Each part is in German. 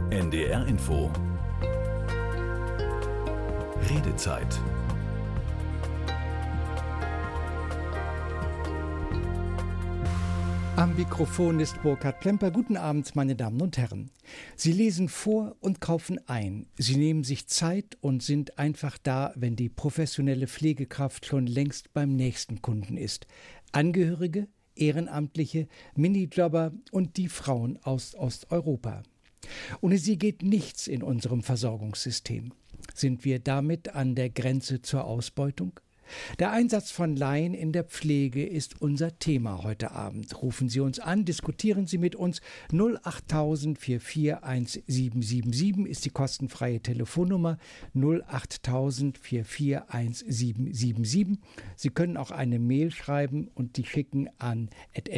NDR Info. Redezeit. Am Mikrofon ist Burkhard Plemper. Guten Abend, meine Damen und Herren. Sie lesen vor und kaufen ein. Sie nehmen sich Zeit und sind einfach da, wenn die professionelle Pflegekraft schon längst beim nächsten Kunden ist. Angehörige, Ehrenamtliche, Minijobber und die Frauen aus Osteuropa. Ohne sie geht nichts in unserem Versorgungssystem. Sind wir damit an der Grenze zur Ausbeutung? Der Einsatz von Laien in der Pflege ist unser Thema heute Abend. Rufen Sie uns an, diskutieren Sie mit uns. 08000 441777 ist die kostenfreie Telefonnummer. 08000 441777. Sie können auch eine Mail schreiben und die schicken an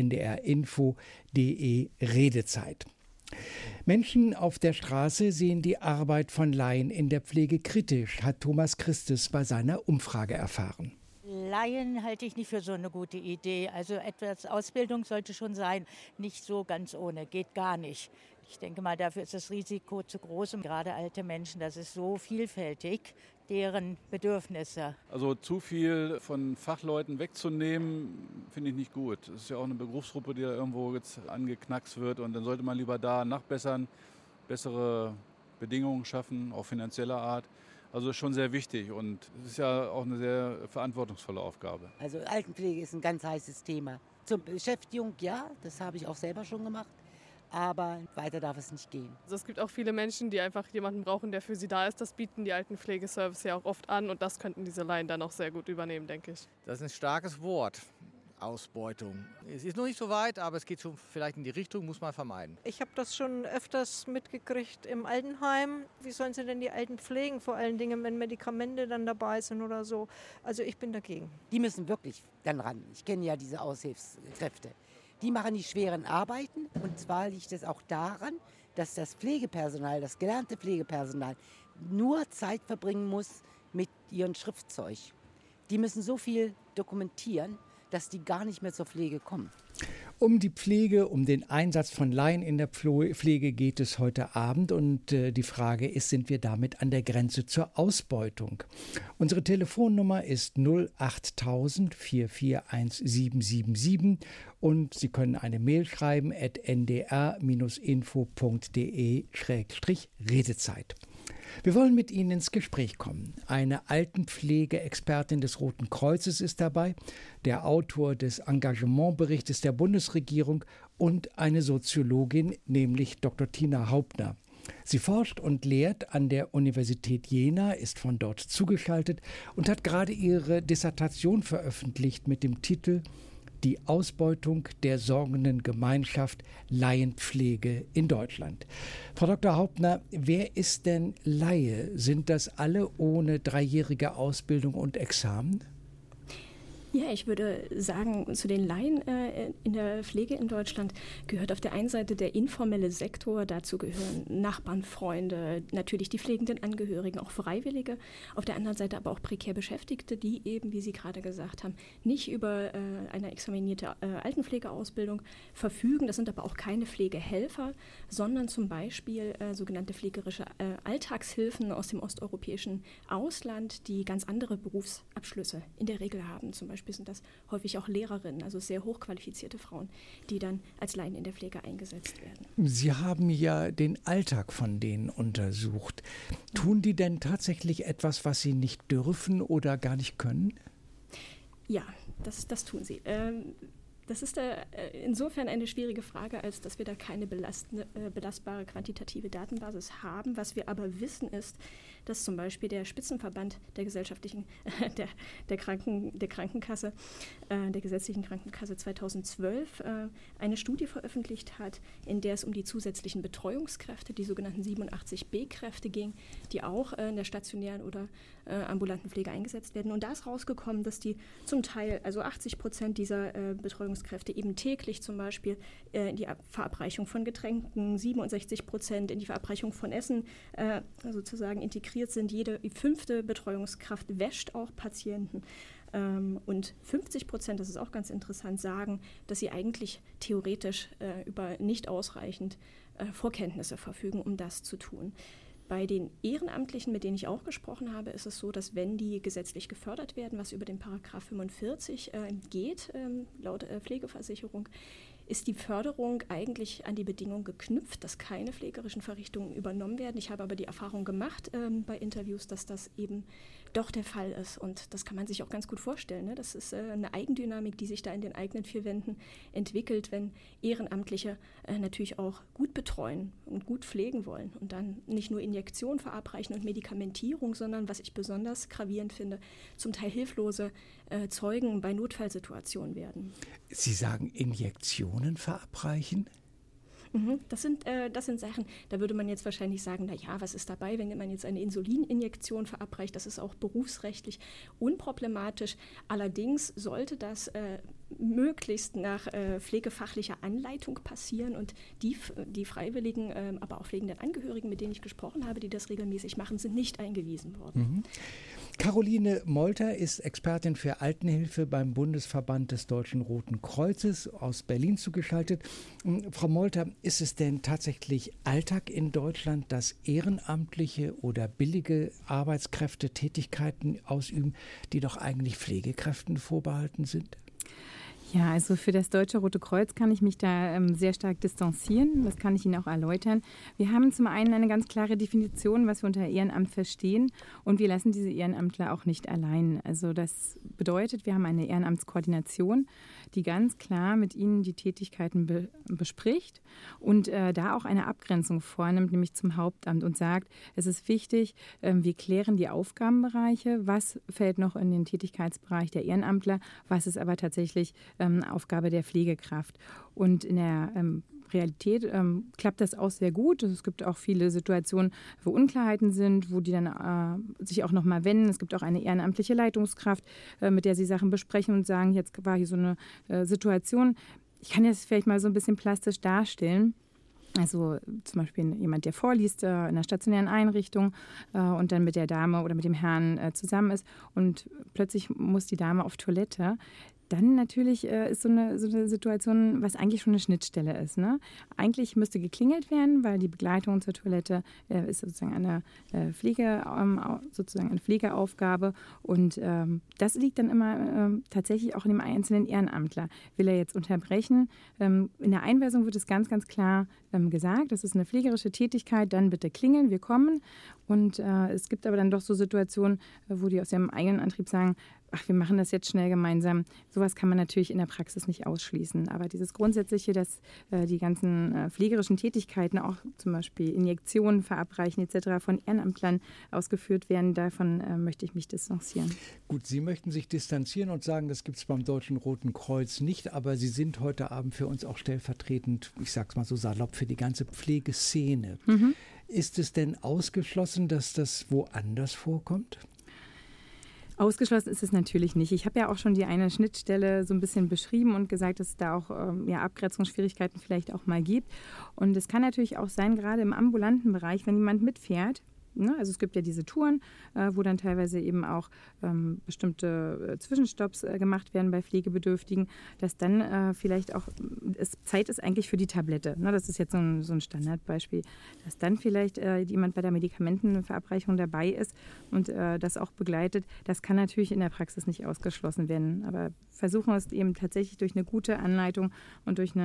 ndrinfo.de Redezeit. Menschen auf der Straße sehen die Arbeit von Laien in der Pflege kritisch, hat Thomas Christus bei seiner Umfrage erfahren. Laien halte ich nicht für so eine gute Idee. Also etwas Ausbildung sollte schon sein. Nicht so ganz ohne, geht gar nicht. Ich denke mal, dafür ist das Risiko zu groß. Und gerade alte Menschen, das ist so vielfältig, deren Bedürfnisse. Also zu viel von Fachleuten wegzunehmen, finde ich nicht gut. Es ist ja auch eine Berufsgruppe, die da irgendwo jetzt angeknackst wird. Und dann sollte man lieber da nachbessern, bessere Bedingungen schaffen, auch finanzieller Art. Also das ist schon sehr wichtig und es ist ja auch eine sehr verantwortungsvolle Aufgabe. Also Altenpflege ist ein ganz heißes Thema. Zur Beschäftigung, ja, das habe ich auch selber schon gemacht. Aber weiter darf es nicht gehen. Also es gibt auch viele Menschen, die einfach jemanden brauchen, der für sie da ist. Das bieten die Altenpflegeservice ja auch oft an und das könnten diese Laien dann auch sehr gut übernehmen, denke ich. Das ist ein starkes Wort. Ausbeutung. Es ist noch nicht so weit, aber es geht schon vielleicht in die Richtung, muss man vermeiden. Ich habe das schon öfters mitgekriegt im Altenheim. Wie sollen sie denn die Alten pflegen? Vor allen Dingen, wenn Medikamente dann dabei sind oder so. Also ich bin dagegen. Die müssen wirklich dann ran. Ich kenne ja diese Aushilfskräfte. Die machen die schweren Arbeiten und zwar liegt es auch daran, dass das Pflegepersonal, das gelernte Pflegepersonal nur Zeit verbringen muss mit ihrem Schriftzeug. Die müssen so viel dokumentieren, dass die gar nicht mehr zur Pflege kommen. Um die Pflege, um den Einsatz von Laien in der Pflege geht es heute Abend und die Frage ist, sind wir damit an der Grenze zur Ausbeutung? Unsere Telefonnummer ist 08000 441777 und Sie können eine Mail schreiben at ndr-info.de/Redezeit. Wir wollen mit Ihnen ins Gespräch kommen. Eine Altenpflegeexpertin des Roten Kreuzes ist dabei, der Autor des Engagementberichtes der Bundesregierung und eine Soziologin, nämlich Dr. Tina Hauptner. Sie forscht und lehrt an der Universität Jena, ist von dort zugeschaltet und hat gerade ihre Dissertation veröffentlicht mit dem Titel Die Ausbeutung der sorgenden Gemeinschaft Laienpflege in Deutschland. Frau Dr. Hauptner, wer ist denn Laie? Sind das alle ohne 3-jährige Ausbildung und Examen? Ja, ich würde sagen, zu den Laien in der Pflege in Deutschland gehört auf der einen Seite der informelle Sektor, dazu gehören Nachbarn, Freunde, natürlich die pflegenden Angehörigen, auch Freiwillige, auf der anderen Seite aber auch prekär Beschäftigte, die eben, wie Sie gerade gesagt haben, nicht über eine examinierte Altenpflegeausbildung verfügen. Das sind aber auch keine Pflegehelfer, sondern zum Beispiel sogenannte pflegerische Alltagshilfen aus dem osteuropäischen Ausland, die ganz andere Berufsabschlüsse in der Regel haben. Zum Beispiel sind das häufig auch Lehrerinnen, also sehr hochqualifizierte Frauen, die dann als Laien in der Pflege eingesetzt werden. Sie haben ja den Alltag von denen untersucht. Tun die denn tatsächlich etwas, was sie nicht dürfen oder gar nicht können? Ja, das tun sie. Das ist insofern eine schwierige Frage, als dass wir da keine belastbare quantitative Datenbasis haben. Was wir aber wissen ist, dass zum Beispiel der Spitzenverband der gesetzlichen Krankenkasse 2012 eine Studie veröffentlicht hat, in der es um die zusätzlichen Betreuungskräfte, die sogenannten 87b-Kräfte ging, die auch in der stationären oder ambulanten Pflege eingesetzt werden. Und da ist rausgekommen, dass die zum Teil, also 80% dieser Betreuungskräfte eben täglich zum Beispiel in die Verabreichung von Getränken, 67% in die Verabreichung von Essen sozusagen integriert sind. Jede 5. Betreuungskraft wäscht auch Patienten. Und 50%, das ist auch ganz interessant, sagen, dass sie eigentlich theoretisch über nicht ausreichend Vorkenntnisse verfügen, um das zu tun. Bei den Ehrenamtlichen, mit denen ich auch gesprochen habe, ist es so, dass wenn die gesetzlich gefördert werden, was über den Paragraph 45 geht, laut Pflegeversicherung, ist die Förderung eigentlich an die Bedingung geknüpft, dass keine pflegerischen Verrichtungen übernommen werden. Ich habe aber die Erfahrung gemacht bei Interviews, dass das eben doch der Fall ist. Und das kann man sich auch ganz gut vorstellen. Ne? Das ist eine Eigendynamik, die sich da in den eigenen vier Wänden entwickelt, wenn Ehrenamtliche natürlich auch gut betreuen und gut pflegen wollen und dann nicht nur Injektionen verabreichen und Medikamentierung, sondern, was ich besonders gravierend finde, zum Teil hilflose Zeugen bei Notfallsituationen werden. Sie sagen Injektionen verabreichen? Das sind Sachen, da würde man jetzt wahrscheinlich sagen, naja, was ist dabei, wenn man jetzt eine Insulininjektion verabreicht? Das ist auch berufsrechtlich unproblematisch. Allerdings sollte das möglichst nach pflegefachlicher Anleitung passieren und die freiwilligen, aber auch pflegenden Angehörigen, mit denen ich gesprochen habe, die das regelmäßig machen, sind nicht eingewiesen worden. Caroline Molter ist Expertin für Altenhilfe beim Bundesverband des Deutschen Roten Kreuzes aus Berlin zugeschaltet. Frau Molter, ist es denn tatsächlich Alltag in Deutschland, dass ehrenamtliche oder billige Arbeitskräfte Tätigkeiten ausüben, die doch eigentlich Pflegekräften vorbehalten sind? Ja, also für das Deutsche Rote Kreuz kann ich mich da sehr stark distanzieren. Das kann ich Ihnen auch erläutern. Wir haben zum einen eine ganz klare Definition, was wir unter Ehrenamt verstehen. Und wir lassen diese Ehrenamtler auch nicht allein. Also das bedeutet, wir haben eine Ehrenamtskoordination, die ganz klar mit ihnen die Tätigkeiten bespricht und da auch eine Abgrenzung vornimmt, nämlich zum Hauptamt und sagt, es ist wichtig, wir klären die Aufgabenbereiche, was fällt noch in den Tätigkeitsbereich der Ehrenamtler, was ist aber tatsächlich Aufgabe der Pflegekraft. Und in der Realität klappt das auch sehr gut. Es gibt auch viele Situationen, wo Unklarheiten sind, wo die dann sich auch nochmal wenden. Es gibt auch eine ehrenamtliche Leitungskraft, mit der sie Sachen besprechen und sagen, jetzt war hier so eine Situation. Ich kann das vielleicht mal so ein bisschen plastisch darstellen. Also zum Beispiel jemand, der vorliest in einer stationären Einrichtung und dann mit der Dame oder mit dem Herrn zusammen ist und plötzlich muss die Dame auf Toilette. Dann natürlich ist so eine Situation, was eigentlich schon eine Schnittstelle ist. Ne? Eigentlich müsste geklingelt werden, weil die Begleitung zur Toilette ist sozusagen eine Pflegeaufgabe. Und das liegt dann immer tatsächlich auch in dem einzelnen Ehrenamtler. Will er jetzt unterbrechen? In der Einweisung wird es ganz, ganz klar gesagt, das ist eine pflegerische Tätigkeit, dann bitte klingeln, wir kommen. Und es gibt aber dann doch so Situationen, wo die aus ihrem eigenen Antrieb sagen, ach, wir machen das jetzt schnell gemeinsam. Sowas kann man natürlich in der Praxis nicht ausschließen. Aber dieses Grundsätzliche, dass die ganzen pflegerischen Tätigkeiten, auch zum Beispiel Injektionen verabreichen etc. von Ehrenamtlern ausgeführt werden, davon möchte ich mich distanzieren. Gut, Sie möchten sich distanzieren und sagen, das gibt es beim Deutschen Roten Kreuz nicht, aber Sie sind heute Abend für uns auch stellvertretend, ich sage es mal so salopp, für die ganze Pflegeszene. Ist es denn ausgeschlossen, dass das woanders vorkommt? Ausgeschlossen ist es natürlich nicht. Ich habe ja auch schon die eine Schnittstelle so ein bisschen beschrieben und gesagt, dass es da auch Abgrenzungsschwierigkeiten vielleicht auch mal gibt. Und es kann natürlich auch sein, gerade im ambulanten Bereich, wenn jemand mitfährt, ne? Also es gibt ja diese Touren, wo dann teilweise eben auch bestimmte Zwischenstopps gemacht werden bei Pflegebedürftigen, dass dann vielleicht auch Zeit ist eigentlich für die Tablette. Ne? Das ist jetzt so ein Standardbeispiel, dass dann vielleicht jemand bei der Medikamentenverabreichung dabei ist und das auch begleitet. Das kann natürlich in der Praxis nicht ausgeschlossen werden, aber versuchen es eben tatsächlich durch eine gute Anleitung und durch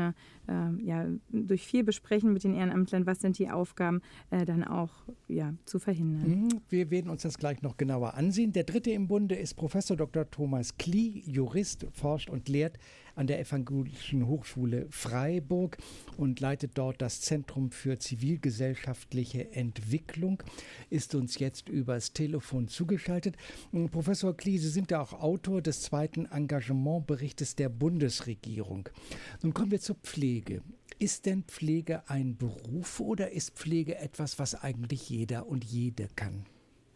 viel Besprechen mit den Ehrenamtlern, was sind die Aufgaben, dann auch zu verhindern. Wir werden uns das gleich noch genauer ansehen. Der dritte im Bunde ist Professor Dr. Thomas Klie, Jurist, forscht und lehrt an der Evangelischen Hochschule Freiburg und leitet dort das Zentrum für zivilgesellschaftliche Entwicklung, ist uns jetzt übers Telefon zugeschaltet. Professor Klie, Sie sind ja auch Autor des zweiten Engagementberichtes der Bundesregierung. Nun kommen wir zur Pflege. Ist denn Pflege ein Beruf oder ist Pflege etwas, was eigentlich jeder und jede kann?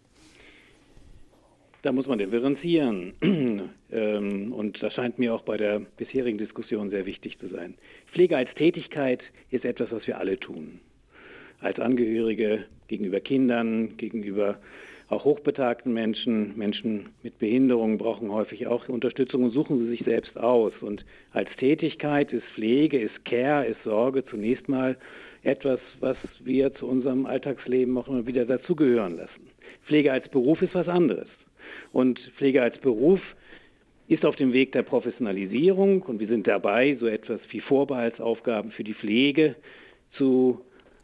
Da muss man differenzieren. Und das scheint mir auch bei der bisherigen Diskussion sehr wichtig zu sein. Pflege als Tätigkeit ist etwas, was wir alle tun. Als Angehörige, gegenüber Kindern, gegenüber auch hochbetagten Menschen, Menschen mit Behinderungen brauchen häufig auch Unterstützung und suchen sie sich selbst aus. Und als Tätigkeit ist Pflege, ist Care, ist Sorge zunächst mal etwas, was wir zu unserem Alltagsleben auch immer wieder dazugehören lassen. Pflege als Beruf ist was anderes. Und Pflege als Beruf ist auf dem Weg der Professionalisierung und wir sind dabei, so etwas wie Vorbehaltsaufgaben für die Pflege zu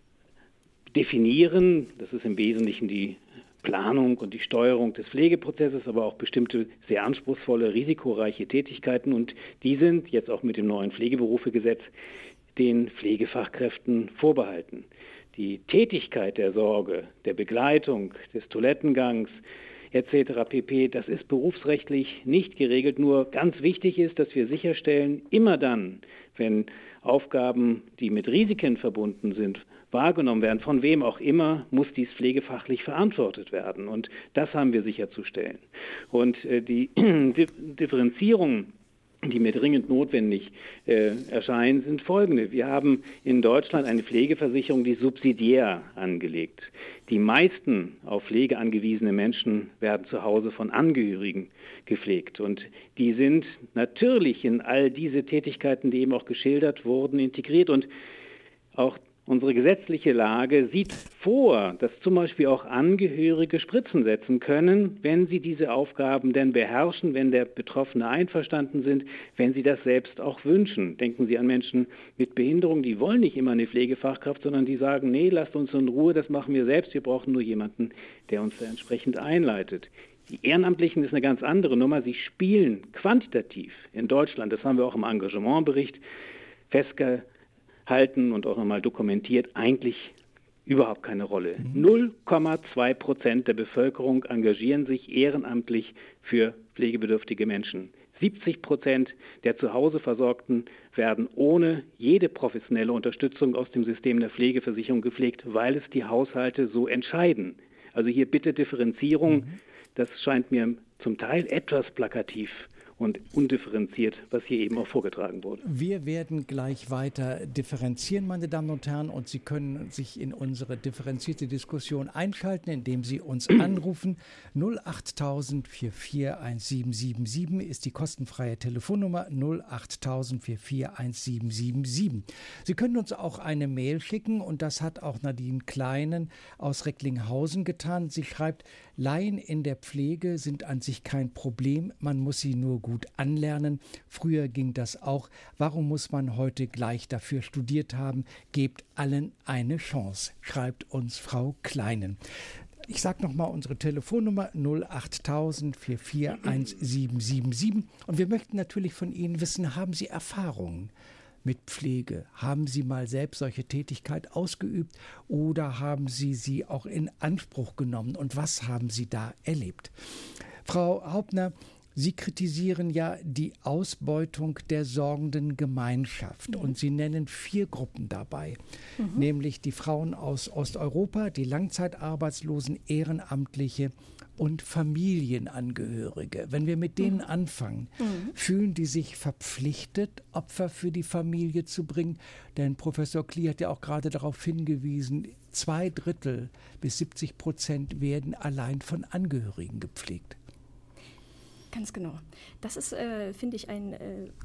definieren. Das ist im Wesentlichen die Planung und die Steuerung des Pflegeprozesses, aber auch bestimmte sehr anspruchsvolle, risikoreiche Tätigkeiten. Und die sind jetzt auch mit dem neuen Pflegeberufegesetz den Pflegefachkräften vorbehalten. Die Tätigkeit der Sorge, der Begleitung, des Toilettengangs etc. pp., das ist berufsrechtlich nicht geregelt. Nur ganz wichtig ist, dass wir sicherstellen, immer dann, wenn Aufgaben, die mit Risiken verbunden sind, wahrgenommen werden, von wem auch immer, muss dies pflegefachlich verantwortet werden. Und das haben wir sicherzustellen. Und die Differenzierung, die mir dringend notwendig erscheinen, sind folgende. Wir haben in Deutschland eine Pflegeversicherung, die subsidiär angelegt. Die meisten auf Pflege angewiesene Menschen werden zu Hause von Angehörigen gepflegt. Und die sind natürlich in all diese Tätigkeiten, die eben auch geschildert wurden, integriert. Und auch unsere gesetzliche Lage sieht vor, dass zum Beispiel auch Angehörige Spritzen setzen können, wenn sie diese Aufgaben denn beherrschen, wenn der Betroffene einverstanden sind, wenn sie das selbst auch wünschen. Denken Sie an Menschen mit Behinderung, die wollen nicht immer eine Pflegefachkraft, sondern die sagen, nee, lasst uns in Ruhe, das machen wir selbst, wir brauchen nur jemanden, der uns da entsprechend einleitet. Die Ehrenamtlichen ist eine ganz andere Nummer. Sie spielen quantitativ in Deutschland, das haben wir auch im Engagementbericht festgehalten und auch nochmal dokumentiert, eigentlich überhaupt keine Rolle. 0,2% der Bevölkerung engagieren sich ehrenamtlich für pflegebedürftige Menschen. 70% der zu Hause Versorgten werden ohne jede professionelle Unterstützung aus dem System der Pflegeversicherung gepflegt, weil es die Haushalte so entscheiden. Also hier bitte Differenzierung. Das scheint mir zum Teil etwas plakativ und undifferenziert, was hier eben auch vorgetragen wurde. Wir werden gleich weiter differenzieren, meine Damen und Herren, und Sie können sich in unsere differenzierte Diskussion einschalten, indem Sie uns anrufen. 08000 441777 ist die kostenfreie Telefonnummer 08000 441777. Sie können uns auch eine Mail schicken und das hat auch Nadine Kleinen aus Recklinghausen getan. Sie schreibt, Laien in der Pflege sind an sich kein Problem, man muss sie nur gut anlernen. Früher ging das auch. Warum muss man heute gleich dafür studiert haben? Gebt allen eine Chance, schreibt uns Frau Kleinen. Ich sage nochmal unsere Telefonnummer 08000 441777 und wir möchten natürlich von Ihnen wissen, haben Sie Erfahrungen mit Pflege? Haben Sie mal selbst solche Tätigkeit ausgeübt oder haben Sie sie auch in Anspruch genommen und was haben Sie da erlebt? Frau Hauptner, Sie kritisieren ja die Ausbeutung der sorgenden Gemeinschaft und Sie nennen 4 Gruppen dabei, nämlich die Frauen aus Osteuropa, die Langzeitarbeitslosen, Ehrenamtliche und Familienangehörige. Wenn wir mit denen anfangen, fühlen die sich verpflichtet, Opfer für die Familie zu bringen? Denn Professor Klee hat ja auch gerade darauf hingewiesen, 2/3 bis 70% werden allein von Angehörigen gepflegt. Ganz genau. Das ist, finde ich, ein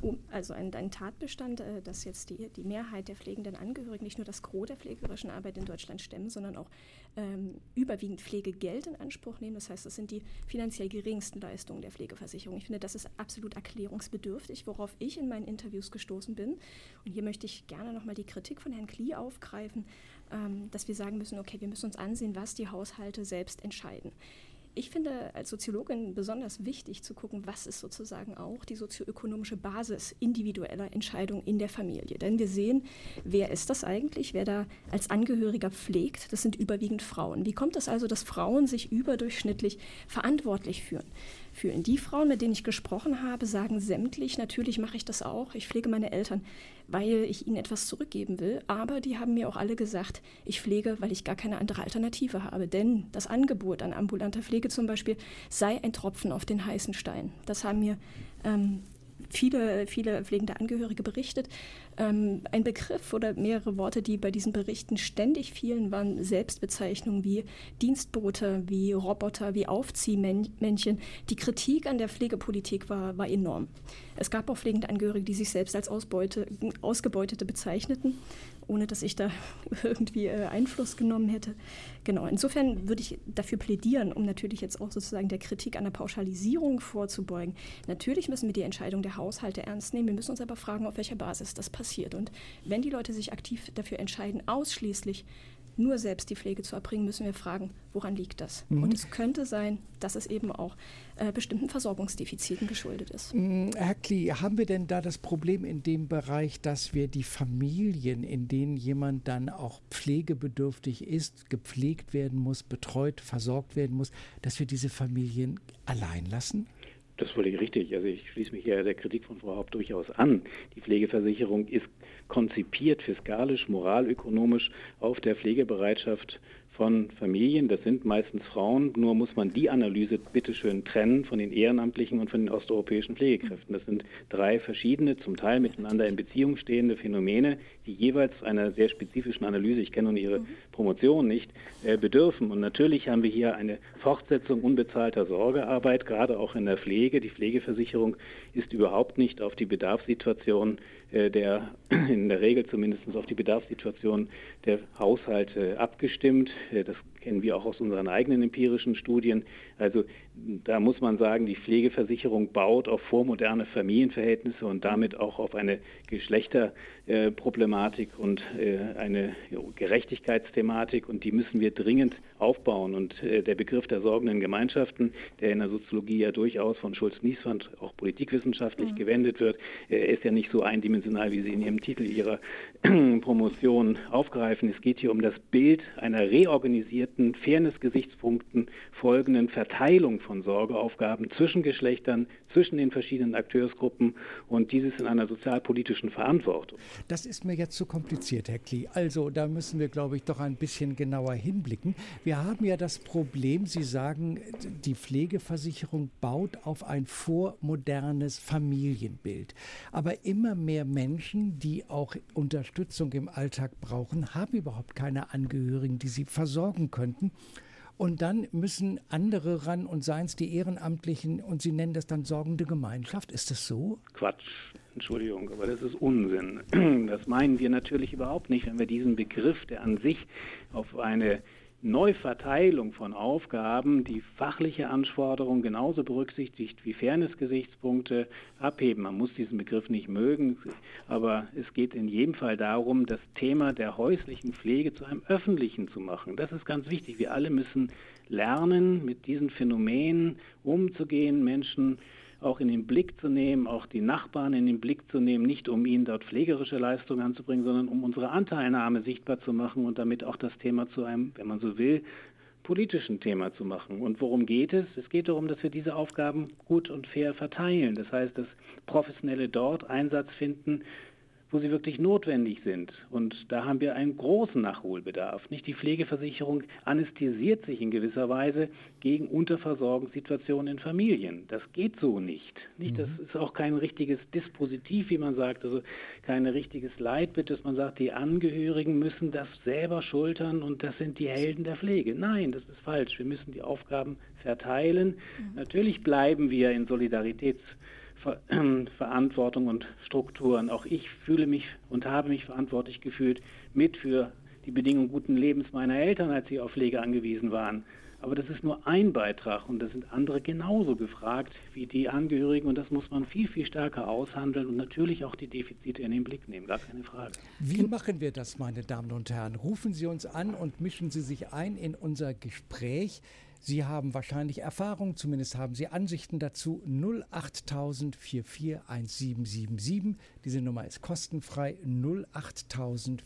Tatbestand, dass jetzt die Mehrheit der pflegenden Angehörigen nicht nur das Gros der pflegerischen Arbeit in Deutschland stemmen, sondern auch überwiegend Pflegegeld in Anspruch nehmen. Das heißt, das sind die finanziell geringsten Leistungen der Pflegeversicherung. Ich finde, das ist absolut erklärungsbedürftig, worauf ich in meinen Interviews gestoßen bin. Und hier möchte ich gerne nochmal die Kritik von Herrn Klee aufgreifen, dass wir sagen müssen, okay, wir müssen uns ansehen, was die Haushalte selbst entscheiden. Ich finde als Soziologin besonders wichtig zu gucken, was ist sozusagen auch die sozioökonomische Basis individueller Entscheidungen in der Familie. Denn wir sehen, wer ist das eigentlich, wer da als Angehöriger pflegt? Das sind überwiegend Frauen. Wie kommt es also, dass Frauen sich überdurchschnittlich verantwortlich fühlen? Die Frauen, mit denen ich gesprochen habe, sagen sämtlich, natürlich mache ich das auch, ich pflege meine Eltern, weil ich ihnen etwas zurückgeben will, aber die haben mir auch alle gesagt, ich pflege, weil ich gar keine andere Alternative habe, denn das Angebot an ambulanter Pflege zum Beispiel sei ein Tropfen auf den heißen Stein. Das haben mir viele pflegende Angehörige berichtet. Ein Begriff oder mehrere Worte, die bei diesen Berichten ständig fielen, waren Selbstbezeichnungen wie Dienstbote, wie Roboter, wie Aufziehmännchen. Die Kritik an der Pflegepolitik war enorm. Es gab auch Pflegendenangehörige, die sich selbst als Ausgebeutete bezeichneten, ohne dass ich da irgendwie Einfluss genommen hätte. Genau, insofern würde ich dafür plädieren, um natürlich jetzt auch sozusagen der Kritik an der Pauschalisierung vorzubeugen. Natürlich müssen wir die Entscheidung der Haushalte ernst nehmen. Wir müssen uns aber fragen, auf welcher Basis das passiert. Und wenn die Leute sich aktiv dafür entscheiden, ausschließlich nur selbst die Pflege zu erbringen, müssen wir fragen, woran liegt das? Und es könnte sein, dass es eben auch bestimmten Versorgungsdefiziten geschuldet ist. Herr Klee, haben wir denn da das Problem in dem Bereich, dass wir die Familien, in denen jemand dann auch pflegebedürftig ist, gepflegt werden muss, betreut, versorgt werden muss, dass wir diese Familien allein lassen? Das ist völlig richtig. Also ich schließe mich ja der Kritik von Frau Haupt durchaus an. Die Pflegeversicherung ist konzipiert, fiskalisch, moralökonomisch auf der Pflegebereitschaft von Familien. Das sind meistens Frauen, nur muss man die Analyse bitteschön trennen von den ehrenamtlichen und von den osteuropäischen Pflegekräften. Das sind 3 verschiedene, zum Teil miteinander in Beziehung stehende Phänomene, die jeweils einer sehr spezifischen Analyse, ich kenne nun Ihre Promotion nicht, bedürfen. Und natürlich haben wir hier eine Fortsetzung unbezahlter Sorgearbeit, gerade auch in der Pflege. Die Pflegeversicherung ist überhaupt nicht auf die Bedarfssituation in der Regel zumindest auf die Bedarfssituation der Haushalte abgestimmt. Das kennen wir auch aus unseren eigenen empirischen Studien. Also da muss man sagen, die Pflegeversicherung baut auf vormoderne Familienverhältnisse und damit auch auf eine Geschlechterproblematik und eine Gerechtigkeitsthematik, und die müssen wir dringend aufbauen. Und der Begriff der sorgenden Gemeinschaften, der in der Soziologie ja durchaus von Schulz-Nieswand auch politikwissenschaftlich gewendet wird, ist ja nicht so eindimensional, wie Sie in Ihrem Titel Ihrer Promotion aufgreifen. Es geht hier um das Bild einer reorganisierten, Fairness-Gesichtspunkten folgenden Verteilung von Sorgeaufgaben zwischen Geschlechtern, zwischen den verschiedenen Akteursgruppen, und dieses in einer sozialpolitischen Verantwortung. Das ist mir jetzt zu kompliziert, Herr Klee. Also da müssen wir, glaube ich, doch ein bisschen genauer hinblicken. Wir haben ja das Problem, Sie sagen, die Pflegeversicherung baut auf ein vormodernes Familienbild. Aber immer mehr Menschen, die auch Unterstützung im Alltag brauchen, haben überhaupt keine Angehörigen, die sie versorgen könnten. Und dann müssen andere ran, und seien es die Ehrenamtlichen, und Sie nennen das dann sorgende Gemeinschaft. Ist das so? Quatsch, Entschuldigung, aber das ist Unsinn. Das meinen wir natürlich überhaupt nicht, wenn wir diesen Begriff, der an sich auf eine Neuverteilung von Aufgaben, die fachliche Anforderungen genauso berücksichtigt wie Fairness-Gesichtspunkte, abheben. Man muss diesen Begriff nicht mögen, aber es geht in jedem Fall darum, das Thema der häuslichen Pflege zu einem öffentlichen zu machen. Das ist ganz wichtig. Wir alle müssen lernen, mit diesen Phänomenen umzugehen, Menschen auch in den Blick zu nehmen, auch die Nachbarn in den Blick zu nehmen, nicht um ihnen dort pflegerische Leistungen anzubringen, sondern um unsere Anteilnahme sichtbar zu machen und damit auch das Thema zu einem, wenn man so will, politischen Thema zu machen. Und worum geht es? Es geht darum, dass wir diese Aufgaben gut und fair verteilen. Das heißt, dass Professionelle dort Einsatz finden, wo sie wirklich notwendig sind. Und da haben wir einen großen Nachholbedarf. Nicht? Die Pflegeversicherung anästhesiert sich in gewisser Weise gegen Unterversorgungssituationen in Familien. Das geht so nicht. Das ist auch kein richtiges Dispositiv, wie man sagt, also kein richtiges Leitbild, dass man sagt, die Angehörigen müssen das selber schultern und das sind die Helden der Pflege. Nein, das ist falsch. Wir müssen die Aufgaben verteilen. Natürlich bleiben wir in Verantwortung und Strukturen. Auch ich fühle mich und habe mich verantwortlich gefühlt mit für die Bedingungen guten Lebens meiner Eltern, als sie auf Pflege angewiesen waren. Aber das ist nur ein Beitrag, und da sind andere genauso gefragt wie die Angehörigen, und das muss man viel, viel stärker aushandeln und natürlich auch die Defizite in den Blick nehmen, gar keine Frage. Wie machen wir das, meine Damen und Herren? Rufen Sie uns an und mischen Sie sich ein in unser Gespräch. Sie haben wahrscheinlich Erfahrung, zumindest haben Sie Ansichten dazu. 08000 441777. Diese Nummer ist kostenfrei. 08000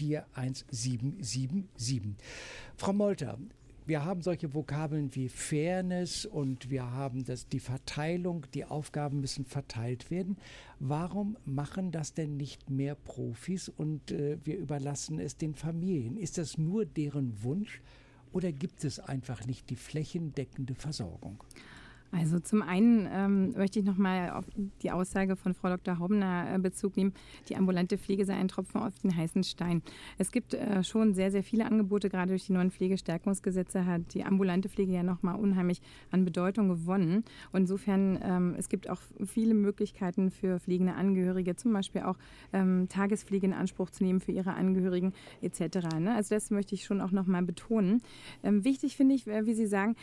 441777. Frau Molter, wir haben solche Vokabeln wie Fairness und wir haben die Verteilung, die Aufgaben müssen verteilt werden. Warum machen das denn nicht mehr Profis und wir überlassen es den Familien? Ist das nur deren Wunsch? Oder gibt es einfach nicht die flächendeckende Versorgung? Also zum einen möchte ich nochmal auf die Aussage von Frau Dr. Haubner Bezug nehmen, die ambulante Pflege sei ein Tropfen auf den heißen Stein. Es gibt schon sehr, sehr viele Angebote, gerade durch die neuen Pflegestärkungsgesetze hat die ambulante Pflege ja nochmal unheimlich an Bedeutung gewonnen. Und insofern, es gibt auch viele Möglichkeiten für pflegende Angehörige, zum Beispiel auch Tagespflege in Anspruch zu nehmen für ihre Angehörigen etc. Ne? Also das möchte ich schon auch nochmal betonen. Wichtig finde ich, wie Sie sagen,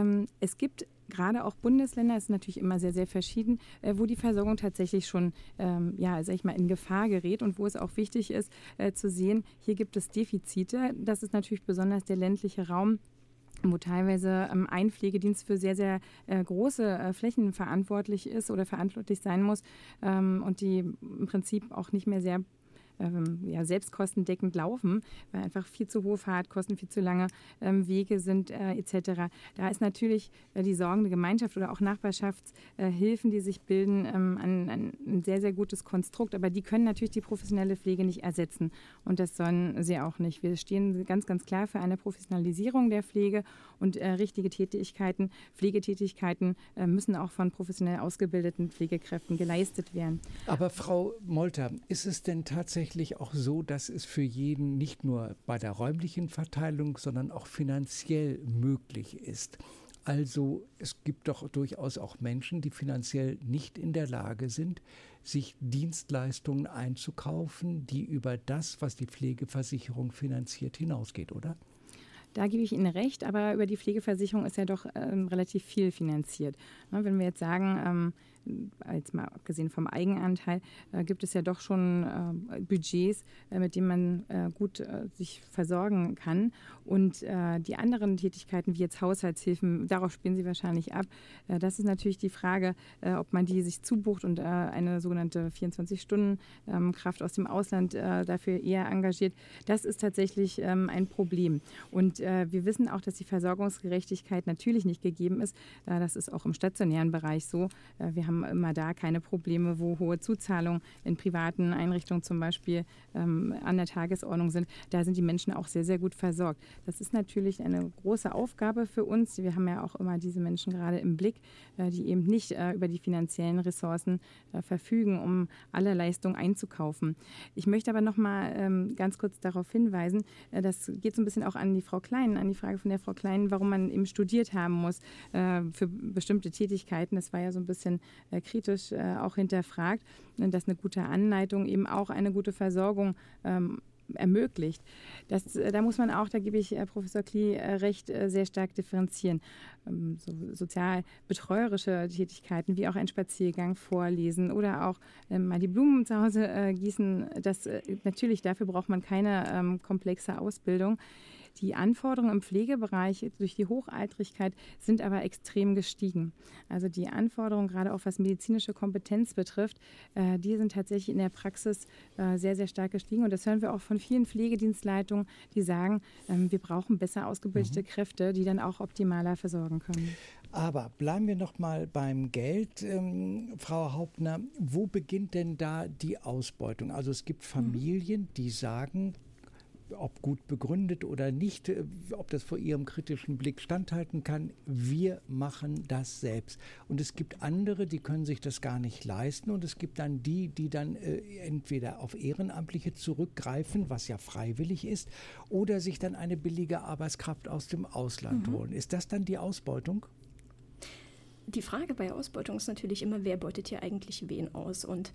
es gibt gerade auch Bundesländer, ist natürlich immer sehr, sehr verschieden, wo die Versorgung tatsächlich schon, sag ich mal, in Gefahr gerät und wo es auch wichtig ist zu sehen, hier gibt es Defizite. Das ist natürlich besonders der ländliche Raum, wo teilweise ein Pflegedienst für sehr, sehr große Flächen verantwortlich ist oder verantwortlich sein muss und die im Prinzip auch nicht mehr sehr selbstkostendeckend laufen, weil einfach viel zu hohe Fahrtkosten, viel zu lange Wege sind etc. Da ist natürlich die sorgende Gemeinschaft oder auch Nachbarschaftshilfen, die sich bilden, ein sehr, sehr gutes Konstrukt. Aber die können natürlich die professionelle Pflege nicht ersetzen. Und das sollen sie auch nicht. Wir stehen ganz, ganz klar für eine Professionalisierung der Pflege und richtige Tätigkeiten, Pflegetätigkeiten müssen auch von professionell ausgebildeten Pflegekräften geleistet werden. Aber Frau Molter, ist es denn tatsächlich auch so, dass es für jeden nicht nur bei der räumlichen Verteilung, sondern auch finanziell möglich ist? Also es gibt doch durchaus auch Menschen, die finanziell nicht in der Lage sind, sich Dienstleistungen einzukaufen, die über das, was die Pflegeversicherung finanziert, hinausgeht, oder? Da gebe ich Ihnen recht, aber über die Pflegeversicherung ist ja doch relativ viel finanziert. Wenn wir jetzt sagen, jetzt mal abgesehen vom Eigenanteil, gibt es ja doch schon Budgets, mit denen man gut sich versorgen kann. Und die anderen Tätigkeiten, wie jetzt Haushaltshilfen, darauf spielen Sie wahrscheinlich ab. Das ist natürlich die Frage, ob man die sich zubucht und eine sogenannte 24-Stunden-Kraft aus dem Ausland dafür eher engagiert. Das ist tatsächlich ein Problem. Und wir wissen auch, dass die Versorgungsgerechtigkeit natürlich nicht gegeben ist. Das ist auch im stationären Bereich so. Wir haben immer da keine Probleme, wo hohe Zuzahlungen in privaten Einrichtungen zum Beispiel an der Tagesordnung sind. Da sind die Menschen auch sehr, sehr gut versorgt. Das ist natürlich eine große Aufgabe für uns. Wir haben ja auch immer diese Menschen gerade im Blick, die eben nicht über die finanziellen Ressourcen verfügen, um alle Leistungen einzukaufen. Ich möchte aber noch mal ganz kurz darauf hinweisen, das geht so ein bisschen auch an die Frau Klein, an die Frage von der Frau Klein, warum man eben studiert haben muss für bestimmte Tätigkeiten. Das war ja so ein bisschen kritisch auch hinterfragt, dass eine gute Anleitung eben auch eine gute Versorgung ermöglicht. Da muss man auch, da gebe ich Professor Klee recht, sehr stark differenzieren. So sozialbetreuerische Tätigkeiten wie auch ein Spaziergang, Vorlesen oder auch mal die Blumen zu Hause gießen, natürlich, dafür braucht man keine komplexe Ausbildung. Die Anforderungen im Pflegebereich durch die Hochaltrigkeit sind aber extrem gestiegen. Also die Anforderungen, gerade auch was medizinische Kompetenz betrifft, die sind tatsächlich in der Praxis sehr, sehr stark gestiegen. Und das hören wir auch von vielen Pflegedienstleitungen, die sagen, wir brauchen besser ausgebildete Kräfte, die dann auch optimaler versorgen können. Aber bleiben wir noch mal beim Geld, Frau Haubner. Wo beginnt denn da die Ausbeutung? Also es gibt Familien, die sagen, ob gut begründet oder nicht, ob das vor ihrem kritischen Blick standhalten kann, wir machen das selbst. Und es gibt andere, die können sich das gar nicht leisten und es gibt dann die dann entweder auf Ehrenamtliche zurückgreifen, was ja freiwillig ist, oder sich dann eine billige Arbeitskraft aus dem Ausland holen. Ist das dann die Ausbeutung? Die Frage bei Ausbeutung ist natürlich immer, wer beutet hier eigentlich wen aus? Und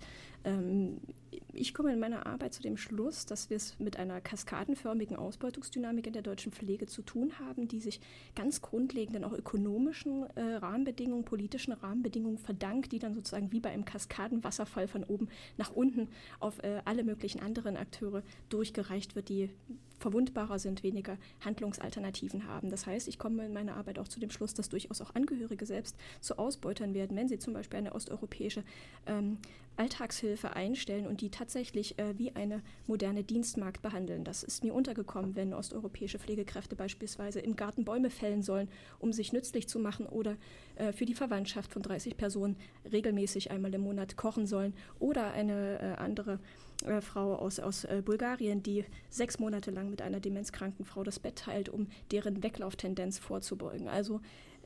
ich komme in meiner Arbeit zu dem Schluss, dass wir es mit einer kaskadenförmigen Ausbeutungsdynamik in der deutschen Pflege zu tun haben, die sich ganz grundlegenden auch ökonomischen Rahmenbedingungen, politischen Rahmenbedingungen verdankt, die dann sozusagen wie bei einem Kaskadenwasserfall von oben nach unten auf alle möglichen anderen Akteure durchgereicht wird, die verwundbarer sind, weniger Handlungsalternativen haben. Das heißt, ich komme in meiner Arbeit auch zu dem Schluss, dass durchaus auch Angehörige selbst zu Ausbeutern werden, wenn sie zum Beispiel eine osteuropäische Alltagshilfe einstellen und die tatsächlich wie eine moderne Dienstmagd behandeln. Das ist mir untergekommen, wenn osteuropäische Pflegekräfte beispielsweise im Garten Bäume fällen sollen, um sich nützlich zu machen oder für die Verwandtschaft von 30 Personen regelmäßig einmal im Monat kochen sollen oder eine andere Frau aus Bulgarien, die 6 Monate lang mit einer demenzkranken Frau das Bett teilt, um deren Weglauftendenz vorzubeugen. Also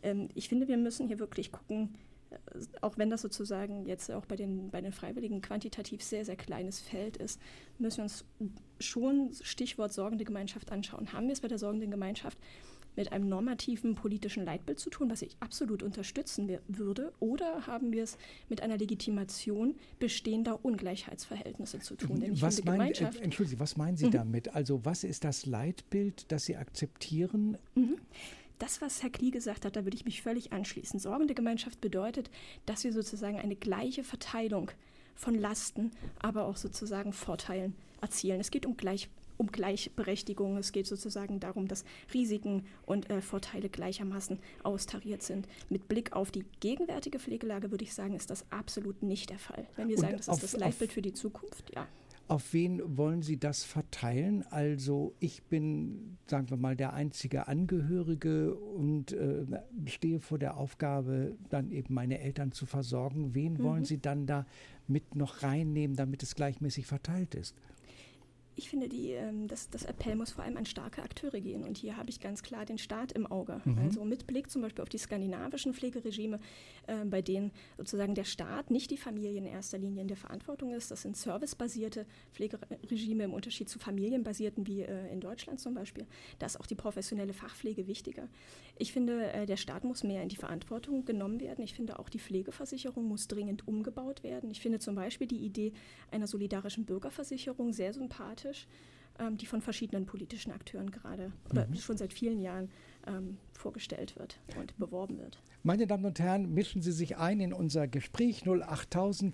Ich finde, wir müssen hier wirklich gucken, auch wenn das sozusagen jetzt auch bei den Freiwilligen quantitativ sehr, sehr kleines Feld ist, müssen wir uns schon Stichwort sorgende Gemeinschaft anschauen. Haben wir es bei der sorgenden Gemeinschaft mit einem normativen politischen Leitbild zu tun, was ich absolut unterstützen würde, oder haben wir es mit einer Legitimation bestehender Ungleichheitsverhältnisse zu tun? Denn was meinen Sie damit? Also was ist das Leitbild, das Sie akzeptieren? Das, was Herr Klie gesagt hat, da würde ich mich völlig anschließen. Sorgende Gemeinschaft bedeutet, dass wir sozusagen eine gleiche Verteilung von Lasten, aber auch sozusagen Vorteilen erzielen. Es geht um Gleichberechtigung. Es geht sozusagen darum, dass Risiken und Vorteile gleichermaßen austariert sind. Mit Blick auf die gegenwärtige Pflegelage würde ich sagen, ist das absolut nicht der Fall. Wenn wir sagen, das ist das Leitbild für die Zukunft, ja. Auf wen wollen Sie das verteilen? Also ich bin, sagen wir mal, der einzige Angehörige und stehe vor der Aufgabe, dann eben meine Eltern zu versorgen. Wen wollen Sie dann da mit noch reinnehmen, damit es gleichmäßig verteilt ist? Ich finde, das Appell muss vor allem an starke Akteure gehen. Und hier habe ich ganz klar den Staat im Auge. Also mit Blick zum Beispiel auf die skandinavischen Pflegeregime, bei denen sozusagen der Staat, nicht die Familie in erster Linie in der Verantwortung ist. Das sind servicebasierte Pflegeregime im Unterschied zu familienbasierten wie in Deutschland zum Beispiel. Da ist auch die professionelle Fachpflege wichtiger. Ich finde, der Staat muss mehr in die Verantwortung genommen werden. Ich finde auch, die Pflegeversicherung muss dringend umgebaut werden. Ich finde zum Beispiel die Idee einer solidarischen Bürgerversicherung sehr sympathisch, die von verschiedenen politischen Akteuren gerade oder schon seit vielen Jahren vorgestellt wird und beworben wird. Meine Damen und Herren, mischen Sie sich ein in unser Gespräch 08000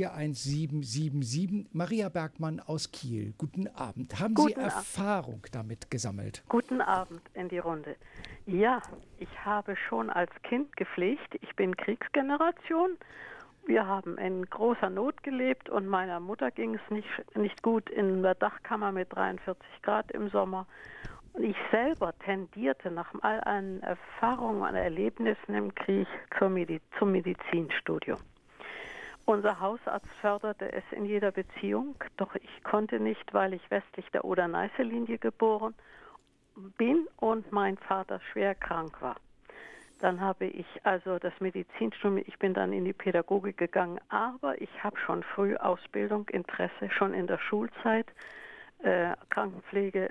441777. Maria Bergmann aus Kiel. Guten Abend. Haben Sie Erfahrung damit gesammelt? Guten Abend in die Runde. Ja, ich habe schon als Kind gepflegt. Ich bin Kriegsgeneration. Wir haben in großer Not gelebt und meiner Mutter ging es nicht gut in der Dachkammer mit 43 Grad im Sommer. Und ich selber tendierte nach all einen Erfahrungen und Erlebnissen im Krieg zum Medizinstudium. Unser Hausarzt förderte es in jeder Beziehung, doch ich konnte nicht, weil ich westlich der Oder-Neiße-Linie geboren bin und mein Vater schwer krank war. Dann habe ich also das Medizinstudium, ich bin dann in die Pädagogik gegangen, aber ich habe schon früh Ausbildung, Interesse, schon in der Schulzeit, Krankenpflege,